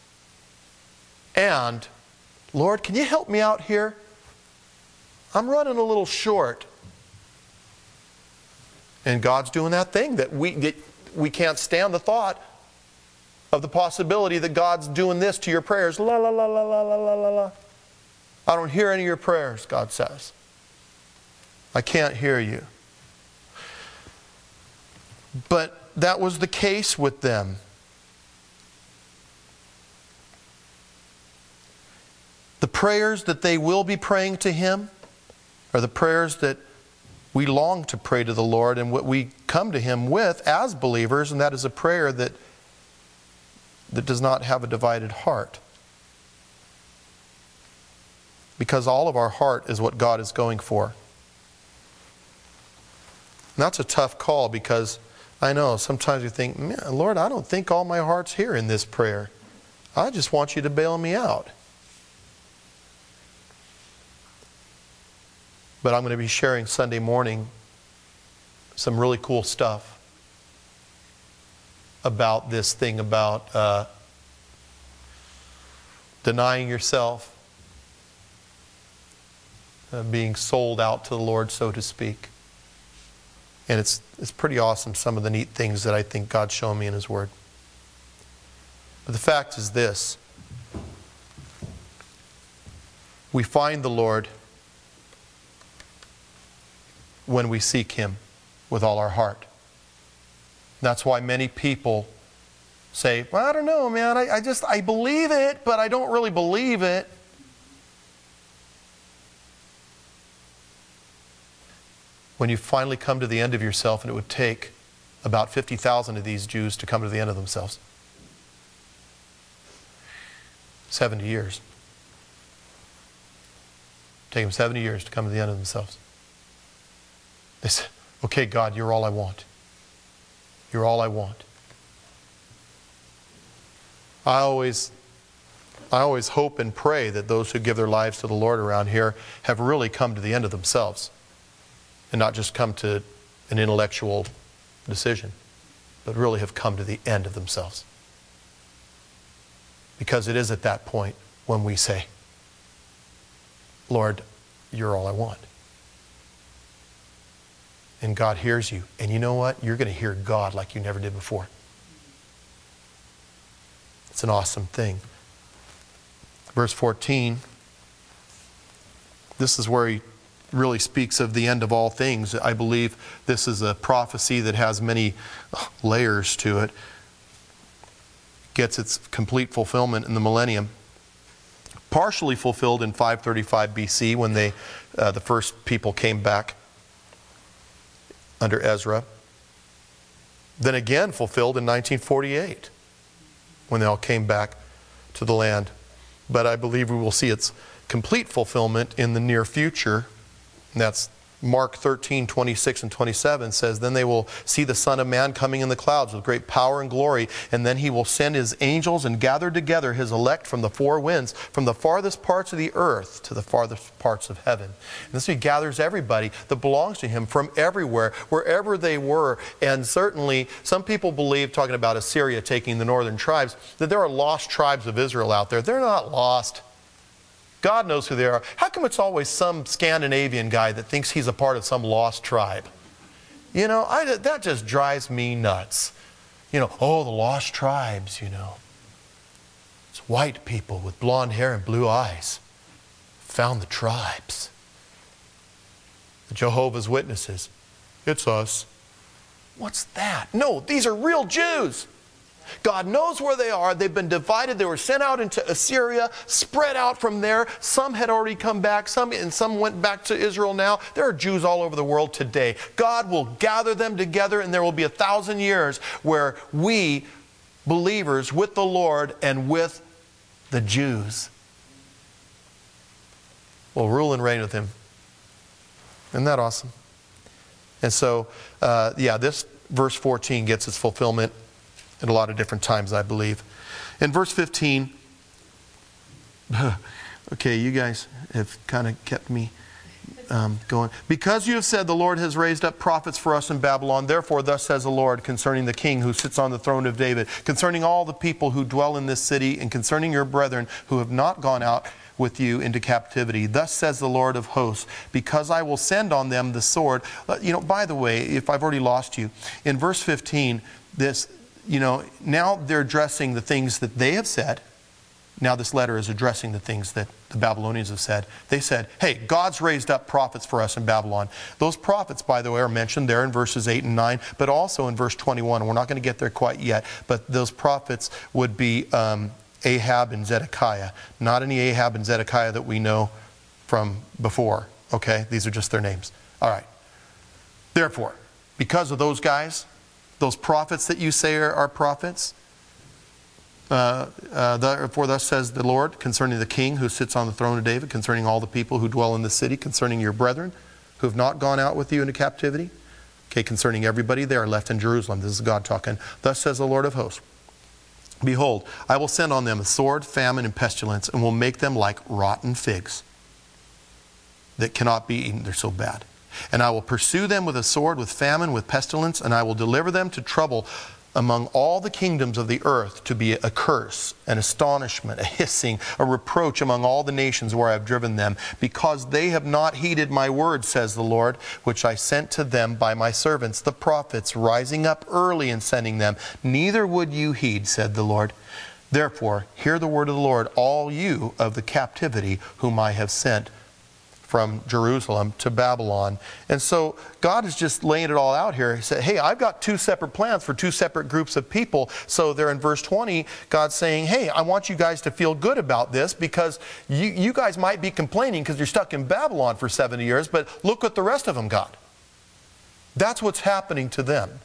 And, Lord, can you help me out here? I'm running a little short. And God's doing that thing that we, that we can't stand the thought of the possibility that God's doing this to your prayers. La, la, la, la, la, la, la, la, la. I don't hear any of your prayers, God says. I can't hear you. But that was the case with them. The prayers that they will be praying to Him are the prayers that we long to pray to the Lord and what we come to Him with as believers, and that is a prayer that, that does not have a divided heart. Because all of our heart is what God is going for. And that's a tough call, because I know sometimes you think, man, Lord, I don't think all my heart's here in this prayer. I just want you to bail me out. But I'm going to be sharing Sunday morning some really cool stuff about this thing about uh, denying yourself, uh, being sold out to the Lord, so to speak. And it's, it's pretty awesome, some of the neat things that I think God's shown me in His Word. But the fact is this. We find the Lord when we seek Him with all our heart. That's why many people say, well, I don't know, man, I, I just, I believe it, but I don't really believe it. When you finally come to the end of yourself, and it would take about fifty thousand of these Jews to come to the end of themselves. seventy years. Take them seventy years to come to the end of themselves. They said, okay, God, you're all I want. You're all I want. I always, I always hope and pray that those who give their lives to the Lord around here have really come to the end of themselves. And not just come to an intellectual decision, but really have come to the end of themselves. Because it is at that point when we say, Lord, you're all I want. And God hears you. And you know what? You're going to hear God like you never did before. It's an awesome thing. Verse fourteen, this is where he really speaks of the end of all things. I believe this is a prophecy that has many layers to it. Gets its complete fulfillment in the millennium. Partially fulfilled in five thirty-five B C when they, uh, the first people came back under Ezra. Then again fulfilled in nineteen forty-eight when they all came back to the land. But I believe we will see its complete fulfillment in the near future. And that's Mark thirteen, twenty-six and twenty-seven says, then they will see the Son of Man coming in the clouds with great power and glory, and then he will send his angels and gather together his elect from the four winds, from the farthest parts of the earth to the farthest parts of heaven. And this he gathers everybody that belongs to him from everywhere, wherever they were. And certainly some people believe, talking about Assyria taking the northern tribes, that there are lost tribes of Israel out there. They're not lost. God knows who they are. How come it's always some Scandinavian guy that thinks he's a part of some lost tribe? You know, I, that just drives me nuts. You know, oh, the lost tribes, you know. It's white people with blonde hair and blue eyes. Found the tribes. The Jehovah's Witnesses. It's us. What's that? No, these are real Jews. God knows where they are. They've been divided. They were sent out into Assyria, spread out from there. Some had already come back, some and some went back to Israel now. There are Jews all over the world today. God will gather them together, and there will be a thousand years where we, believers, with the Lord and with the Jews, will rule and reign with him. Isn't that awesome? And so, uh, yeah, this verse fourteen gets its fulfillment at a lot of different times, I believe. In verse fifteen, okay, you guys have kind of kept me um, going. Because you have said, the Lord has raised up prophets for us in Babylon, therefore thus says the Lord concerning the king who sits on the throne of David, concerning all the people who dwell in this city, and concerning your brethren who have not gone out with you into captivity. Thus says the Lord of hosts, because I will send on them the sword. You know, by the way, if I've already lost you, in verse fifteen, this... You know, now they're addressing the things that they have said. Now this letter is addressing the things that the Babylonians have said. They said, hey, God's raised up prophets for us in Babylon. Those prophets, by the way, are mentioned there in verses eight and nine, but also in verse twenty-one. We're not going to get there quite yet, but those prophets would be um, Ahab and Zedekiah. Not any Ahab and Zedekiah that we know from before. Okay, these are just their names. All right. Therefore, because of those guys, those prophets that you say are, are prophets, uh, uh, therefore thus says the Lord concerning the king who sits on the throne of David, concerning all the people who dwell in the city, concerning your brethren who have not gone out with you into captivity. Okay, concerning everybody there left in Jerusalem. This is God talking. Thus says the Lord of hosts, behold, I will send on them a sword, famine, and pestilence, and will make them like rotten figs that cannot be eaten. They're so bad. And I will pursue them with a sword, with famine, with pestilence, and I will deliver them to trouble among all the kingdoms of the earth, to be a curse, an astonishment, a hissing, a reproach among all the nations where I have driven them, because they have not heeded my word, says the Lord, which I sent to them by my servants, the prophets, rising up early and sending them. Neither would you heed, said the Lord. Therefore, hear the word of the Lord, all you of the captivity whom I have sent from Jerusalem to Babylon. And so God is just laying it all out here. He said, hey, I've got two separate plans for two separate groups of people. So there in verse twenty, God's saying, hey, I want you guys to feel good about this, because you, you guys might be complaining because you're stuck in Babylon for seventy years, but look what the rest of them got. That's what's happening to them.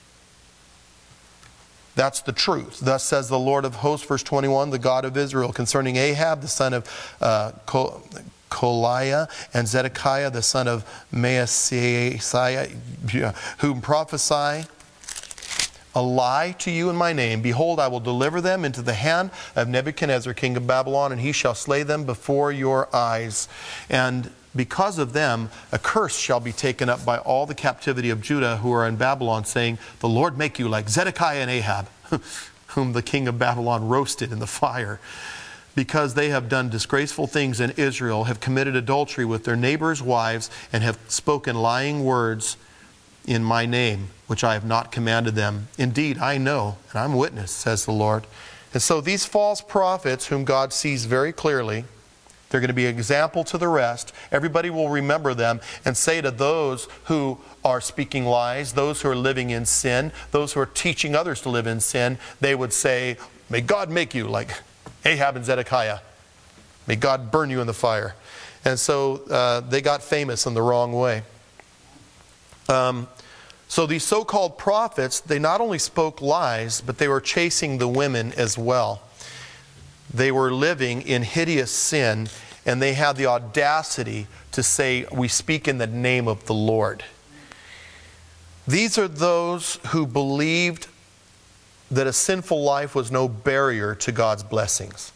That's the truth. Thus says the Lord of hosts, verse twenty-one, the God of Israel, concerning Ahab, the son of uh, Col- Koliah, and Zedekiah, the son of Maaseiah, whom prophesy a lie to you in my name. Behold, I will deliver them into the hand of Nebuchadnezzar, king of Babylon, and he shall slay them before your eyes. And because of them, a curse shall be taken up by all the captivity of Judah who are in Babylon, saying, the Lord make you like Zedekiah and Ahab, whom the king of Babylon roasted in the fire. Because they have done disgraceful things in Israel, have committed adultery with their neighbors' wives, and have spoken lying words in my name, which I have not commanded them. Indeed, I know, and I'm witness, says the Lord. And so these false prophets, whom God sees very clearly, they're going to be an example to the rest. Everybody will remember them and say to those who are speaking lies, those who are living in sin, those who are teaching others to live in sin, they would say, may God make you like Ahab and Zedekiah. May God burn you in the fire. And so uh, they got famous in the wrong way. Um, so these so-called prophets, they not only spoke lies, but they were chasing the women as well. They were living in hideous sin, and they had the audacity to say, we speak in the name of the Lord. These are those who believed that a sinful life was no barrier to God's blessings.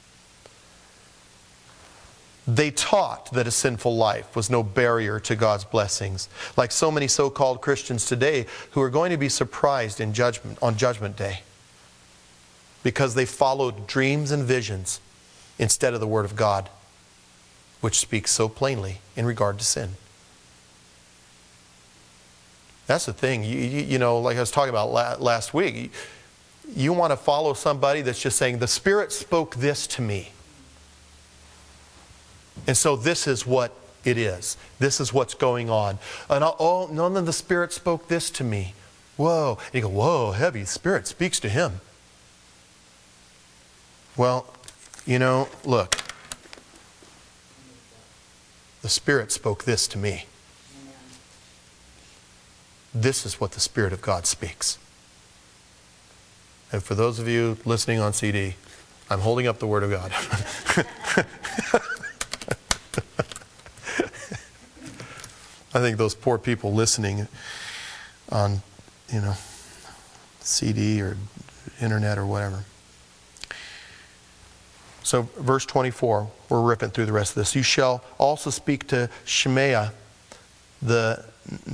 They taught that a sinful life was no barrier to God's blessings, like so many so-called Christians today who are going to be surprised in judgment on Judgment Day because they followed dreams and visions instead of the Word of God, which speaks so plainly in regard to sin. That's the thing. You, you, you know, like I was talking about la- last week, you, you want to follow somebody that's just saying, the Spirit spoke this to me. And so this is what it is. This is what's going on. And I'll, oh, no, no, the Spirit spoke this to me. Whoa. And you go, whoa, heavy. The Spirit speaks to him. Well, you know, look. The Spirit spoke this to me. This is what the Spirit of God speaks. And for those of you listening on C D, I'm holding up the Word of God. I think those poor people listening on, you know, C D or internet or whatever. So verse twenty-four, we're ripping through the rest of this. You shall also speak to Shemaiah, the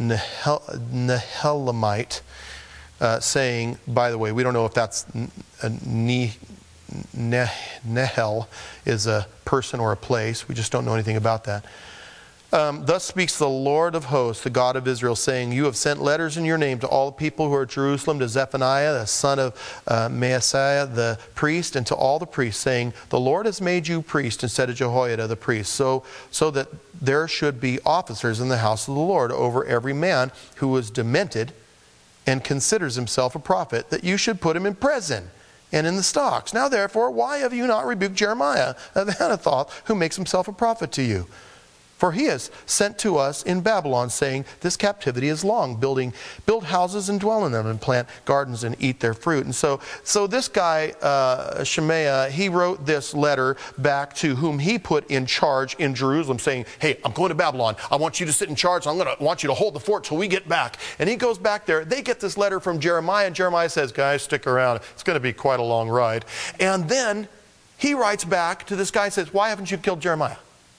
Nehelamite, uh, saying, by the way, we don't know if that's a ne, ne, Nehel is a person or a place. We just don't know anything about that. Um, Thus speaks the Lord of hosts, the God of Israel, saying, you have sent letters in your name to all the people who are at Jerusalem, to Zephaniah, the son of uh, Maaseiah, the priest, and to all the priests, saying, the Lord has made you priest instead of Jehoiada the priest, so, so that there should be officers in the house of the Lord over every man who is demented and considers himself a prophet, that you should put him in prison and in the stocks. Now therefore, why have you not rebuked Jeremiah of Anathoth, who makes himself a prophet to you? For he has sent to us in Babylon, saying, this captivity is long, building, build houses and dwell in them, and plant gardens and eat their fruit. And so, so this guy, uh, Shemaiah, he wrote this letter back to whom he put in charge in Jerusalem, saying, hey, I'm going to Babylon. I want you to sit in charge. I'm going to want you to hold the fort till we get back. And he goes back there. They get this letter from Jeremiah, and Jeremiah says, guys, stick around. It's going to be quite a long ride. And then he writes back to this guy and says, why haven't you killed Jeremiah?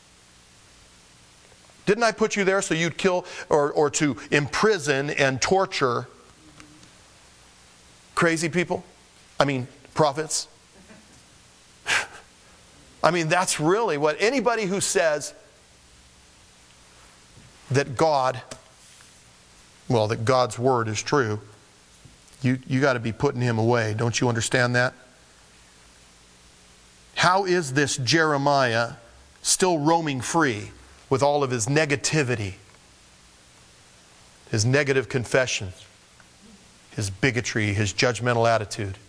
Didn't I put you there so you'd kill or, or to imprison and torture crazy people? I mean, prophets? I mean, that's really what anybody who says that God, well, that God's word is true, you, you got to be putting him away. Don't you understand that? How is this Jeremiah still roaming free with all of his negativity, his negative confessions, his bigotry, his judgmental attitude?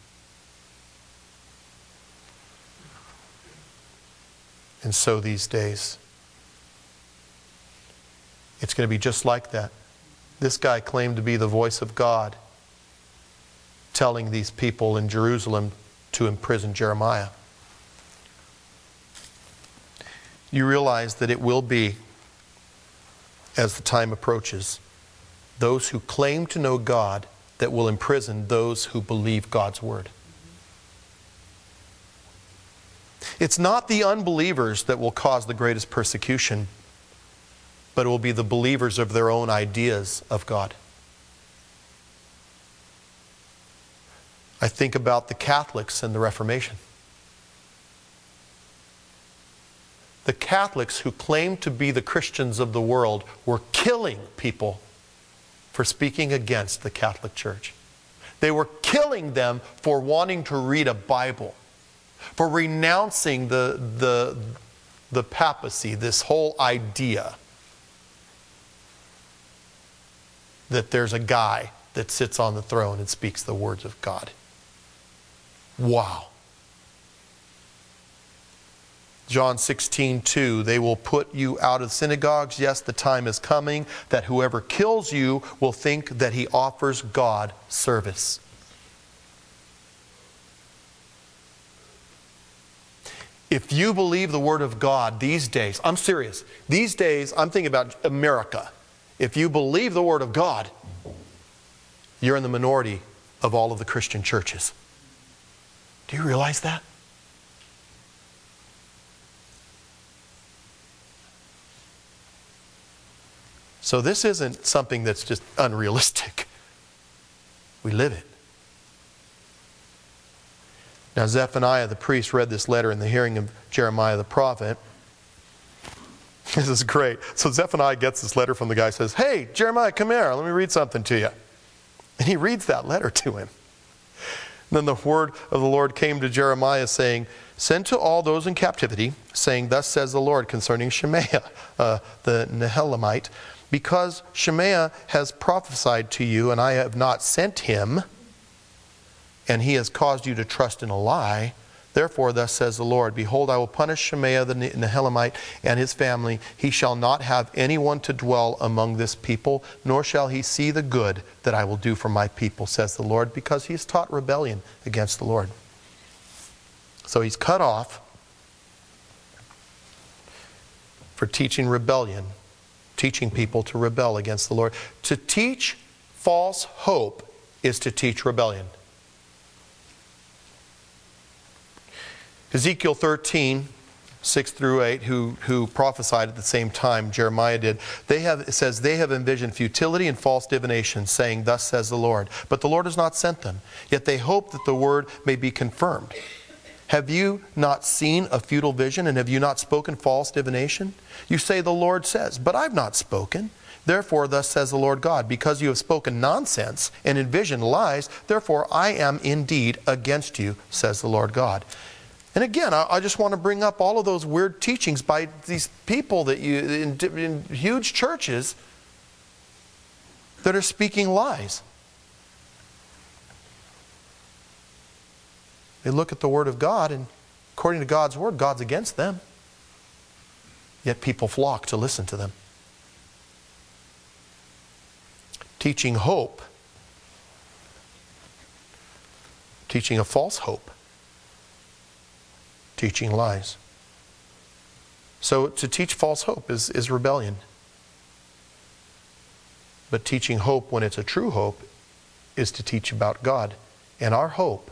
And so these days, it's going to be just like that. This guy claimed to be the voice of God, telling these people in Jerusalem to imprison Jeremiah. You realize that it will be, as the time approaches, those who claim to know God that will imprison those who believe God's word. It's not the unbelievers that will cause the greatest persecution, but it will be the believers of their own ideas of God. I think about the Catholics and the Reformation. The Catholics who claimed to be the Christians of the world were killing people for speaking against the Catholic Church. They were killing them for wanting to read a Bible, for renouncing the, the, the papacy, this whole idea that there's a guy that sits on the throne and speaks the words of God. Wow. John sixteen two, they will put you out of synagogues. Yes, the time is coming that whoever kills you will think that he offers God service. If you believe the Word of God these days, I'm serious, these days I'm thinking about America. If you believe the Word of God, you're in the minority of all of the Christian churches. Do you realize that? So this isn't something that's just unrealistic. We live it. Now Zephaniah the priest read this letter in the hearing of Jeremiah the prophet. This is great. So Zephaniah gets this letter from the guy, says, "Hey, Jeremiah, come here. Let me read something to you." And he reads that letter to him. And then the word of the Lord came to Jeremiah saying, "Send to all those in captivity, saying, Thus says the Lord concerning Shemaiah, uh, the Nehelamite, because Shemaiah has prophesied to you, and I have not sent him, and he has caused you to trust in a lie. Therefore, thus says the Lord, Behold, I will punish Shemaiah the Nehelamite and his family. He shall not have anyone to dwell among this people, nor shall he see the good that I will do for my people, says the Lord, because he has taught rebellion against the Lord." So he's cut off for teaching rebellion, teaching people to rebel against the Lord. To teach false hope is to teach rebellion. Ezekiel thirteen, six through eight, who, who prophesied at the same time Jeremiah did, they have, it says, "They have envisioned futility and false divination, saying, Thus says the Lord. But the Lord has not sent them. Yet they hope that the word may be confirmed. Have you not seen a futile vision, and have you not spoken false divination? You say, The Lord says, but I've not spoken. Therefore, thus says the Lord God, because you have spoken nonsense and envisioned lies, therefore I am indeed against you, says the Lord God." And again, I, I just want to bring up all of those weird teachings by these people that you in, in huge churches that are speaking lies. They look at the Word of God, and according to God's Word, God's against them. Yet people flock to listen to them. Teaching hope. Teaching a false hope. Teaching lies. So to teach false hope is, is rebellion. But teaching hope when it's a true hope is to teach about God. And our hope,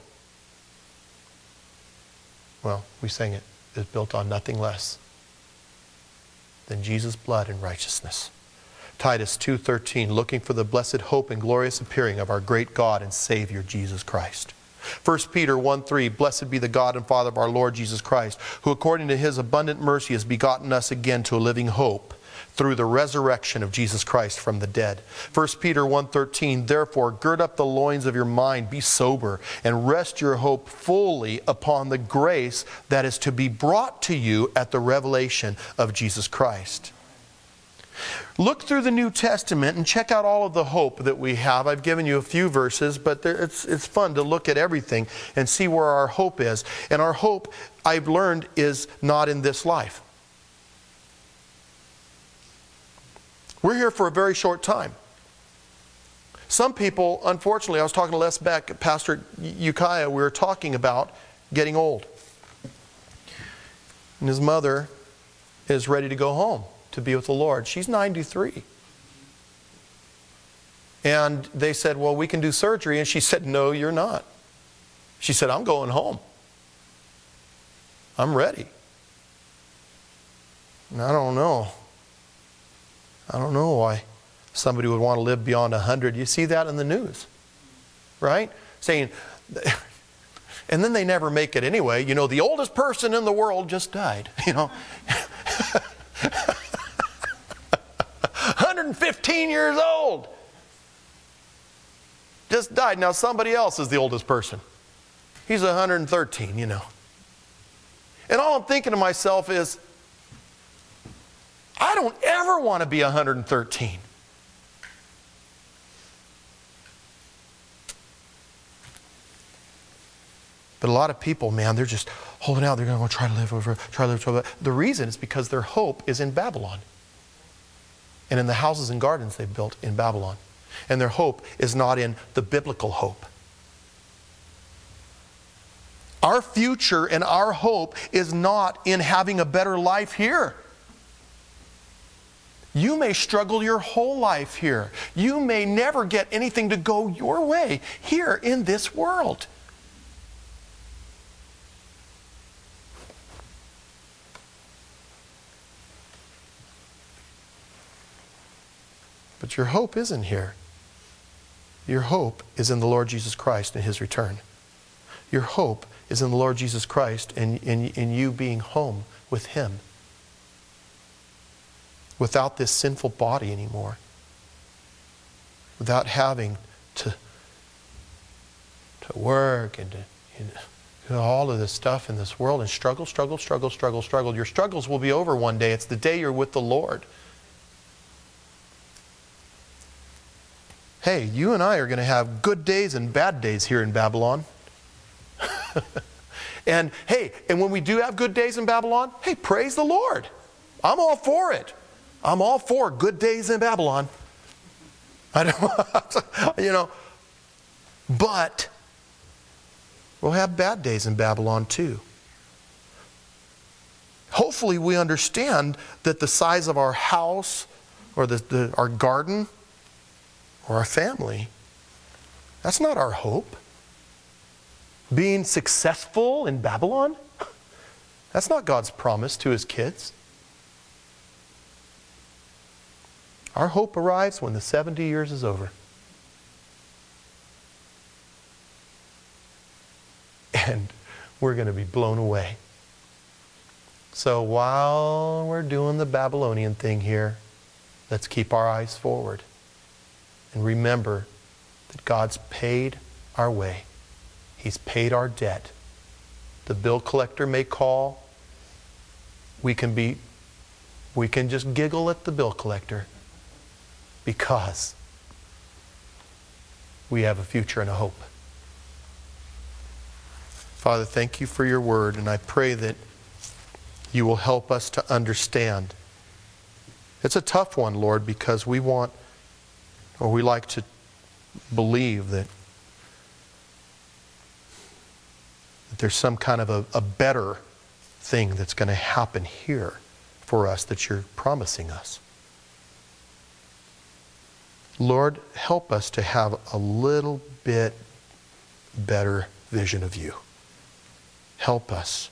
well, we sang it, is built on nothing less than Jesus' blood and righteousness. Titus two thirteen, looking for the blessed hope and glorious appearing of our great God and Savior Jesus Christ. First Peter one three, blessed be the God and Father of our Lord Jesus Christ, who according to his abundant mercy has begotten us again to a living hope through the resurrection of Jesus Christ from the dead. First Peter one thirteen, therefore gird up the loins of your mind, be sober, and rest your hope fully upon the grace that is to be brought to you at the revelation of Jesus Christ. Look through the New Testament and check out all of the hope that we have. I've given you a few verses, but it's, it's fun to look at everything and see where our hope is. And our hope, I've learned, is not in this life. We're here for a very short time. Some people, unfortunately, I was talking to Les Beck, Pastor Ukiah, we were talking about getting old. And his mother is ready to go home to be with the Lord. She's ninety-three. And they said, well, we can do surgery. And she said, no, you're not. She said, I'm going home. I'm ready. And I don't know. I don't know why somebody would want to live beyond one hundred. You see that in the news, right? Saying, and then they never make it anyway. You know, the oldest person in the world just died, you know. one hundred fifteen years old. Just died. Now somebody else is the oldest person. He's one hundred thirteen, you know. And all I'm thinking to myself is, I don't ever want to be one hundred thirteen. But a lot of people, man, they're just holding out. They're going to try to live over, try to live over. The reason is because their hope is in Babylon. And in the houses and gardens they've built in Babylon. And their hope is not in the biblical hope. Our future and our hope is not in having a better life here. You may struggle your whole life here. You may never get anything to go your way here in this world. But your hope isn't here. Your hope is in the Lord Jesus Christ and His return. Your hope is in the Lord Jesus Christ and in, in you being home with Him. Without this sinful body anymore. Without having to, to work and to, you know, all of this stuff in this world and struggle, struggle, struggle, struggle, struggle. Your struggles will be over one day. It's the day you're with the Lord. Hey, you and I are going to have good days and bad days here in Babylon. And hey, and when we do have good days in Babylon, hey, praise the Lord. I'm all for it. I'm all for good days in Babylon. I don't, you know, but we'll have bad days in Babylon too. Hopefully we understand that the size of our house or the, the, our garden or our family, that's not our hope. Being successful in Babylon, that's not God's promise to His kids. Our hope arrives when the seventy years is over. And we're going to be blown away. So while we're doing the Babylonian thing here, let's keep our eyes forward. And remember that God's paid our way. He's paid our debt. The bill collector may call. We can be, we can just giggle at the bill collector because we have a future and a hope. Father, thank you for your word, and I pray that you will help us to understand. It's a tough one, Lord, because we want, or we like to believe that, that there's some kind of a, a better thing that's going to happen here for us that you're promising us. Lord, help us to have a little bit better vision of you. Help us.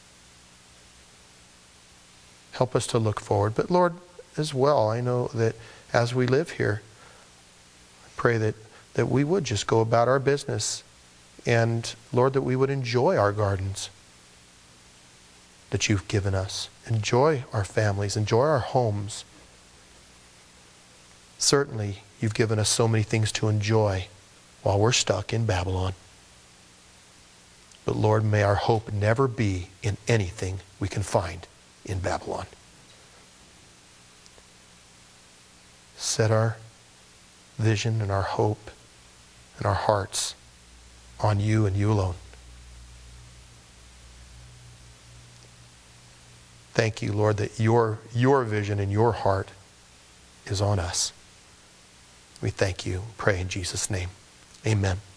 Help us to look forward. But Lord, as well, I know that as we live here, I pray that, that we would just go about our business. And Lord, that we would enjoy our gardens that you've given us. Enjoy our families. Enjoy our homes. Certainly, you've given us so many things to enjoy while we're stuck in Babylon. But Lord, may our hope never be in anything we can find in Babylon. Set our vision and our hope and our hearts on you and you alone. Thank you, Lord, that your, your vision and your heart is on us. We thank you. Pray in Jesus' name. Amen.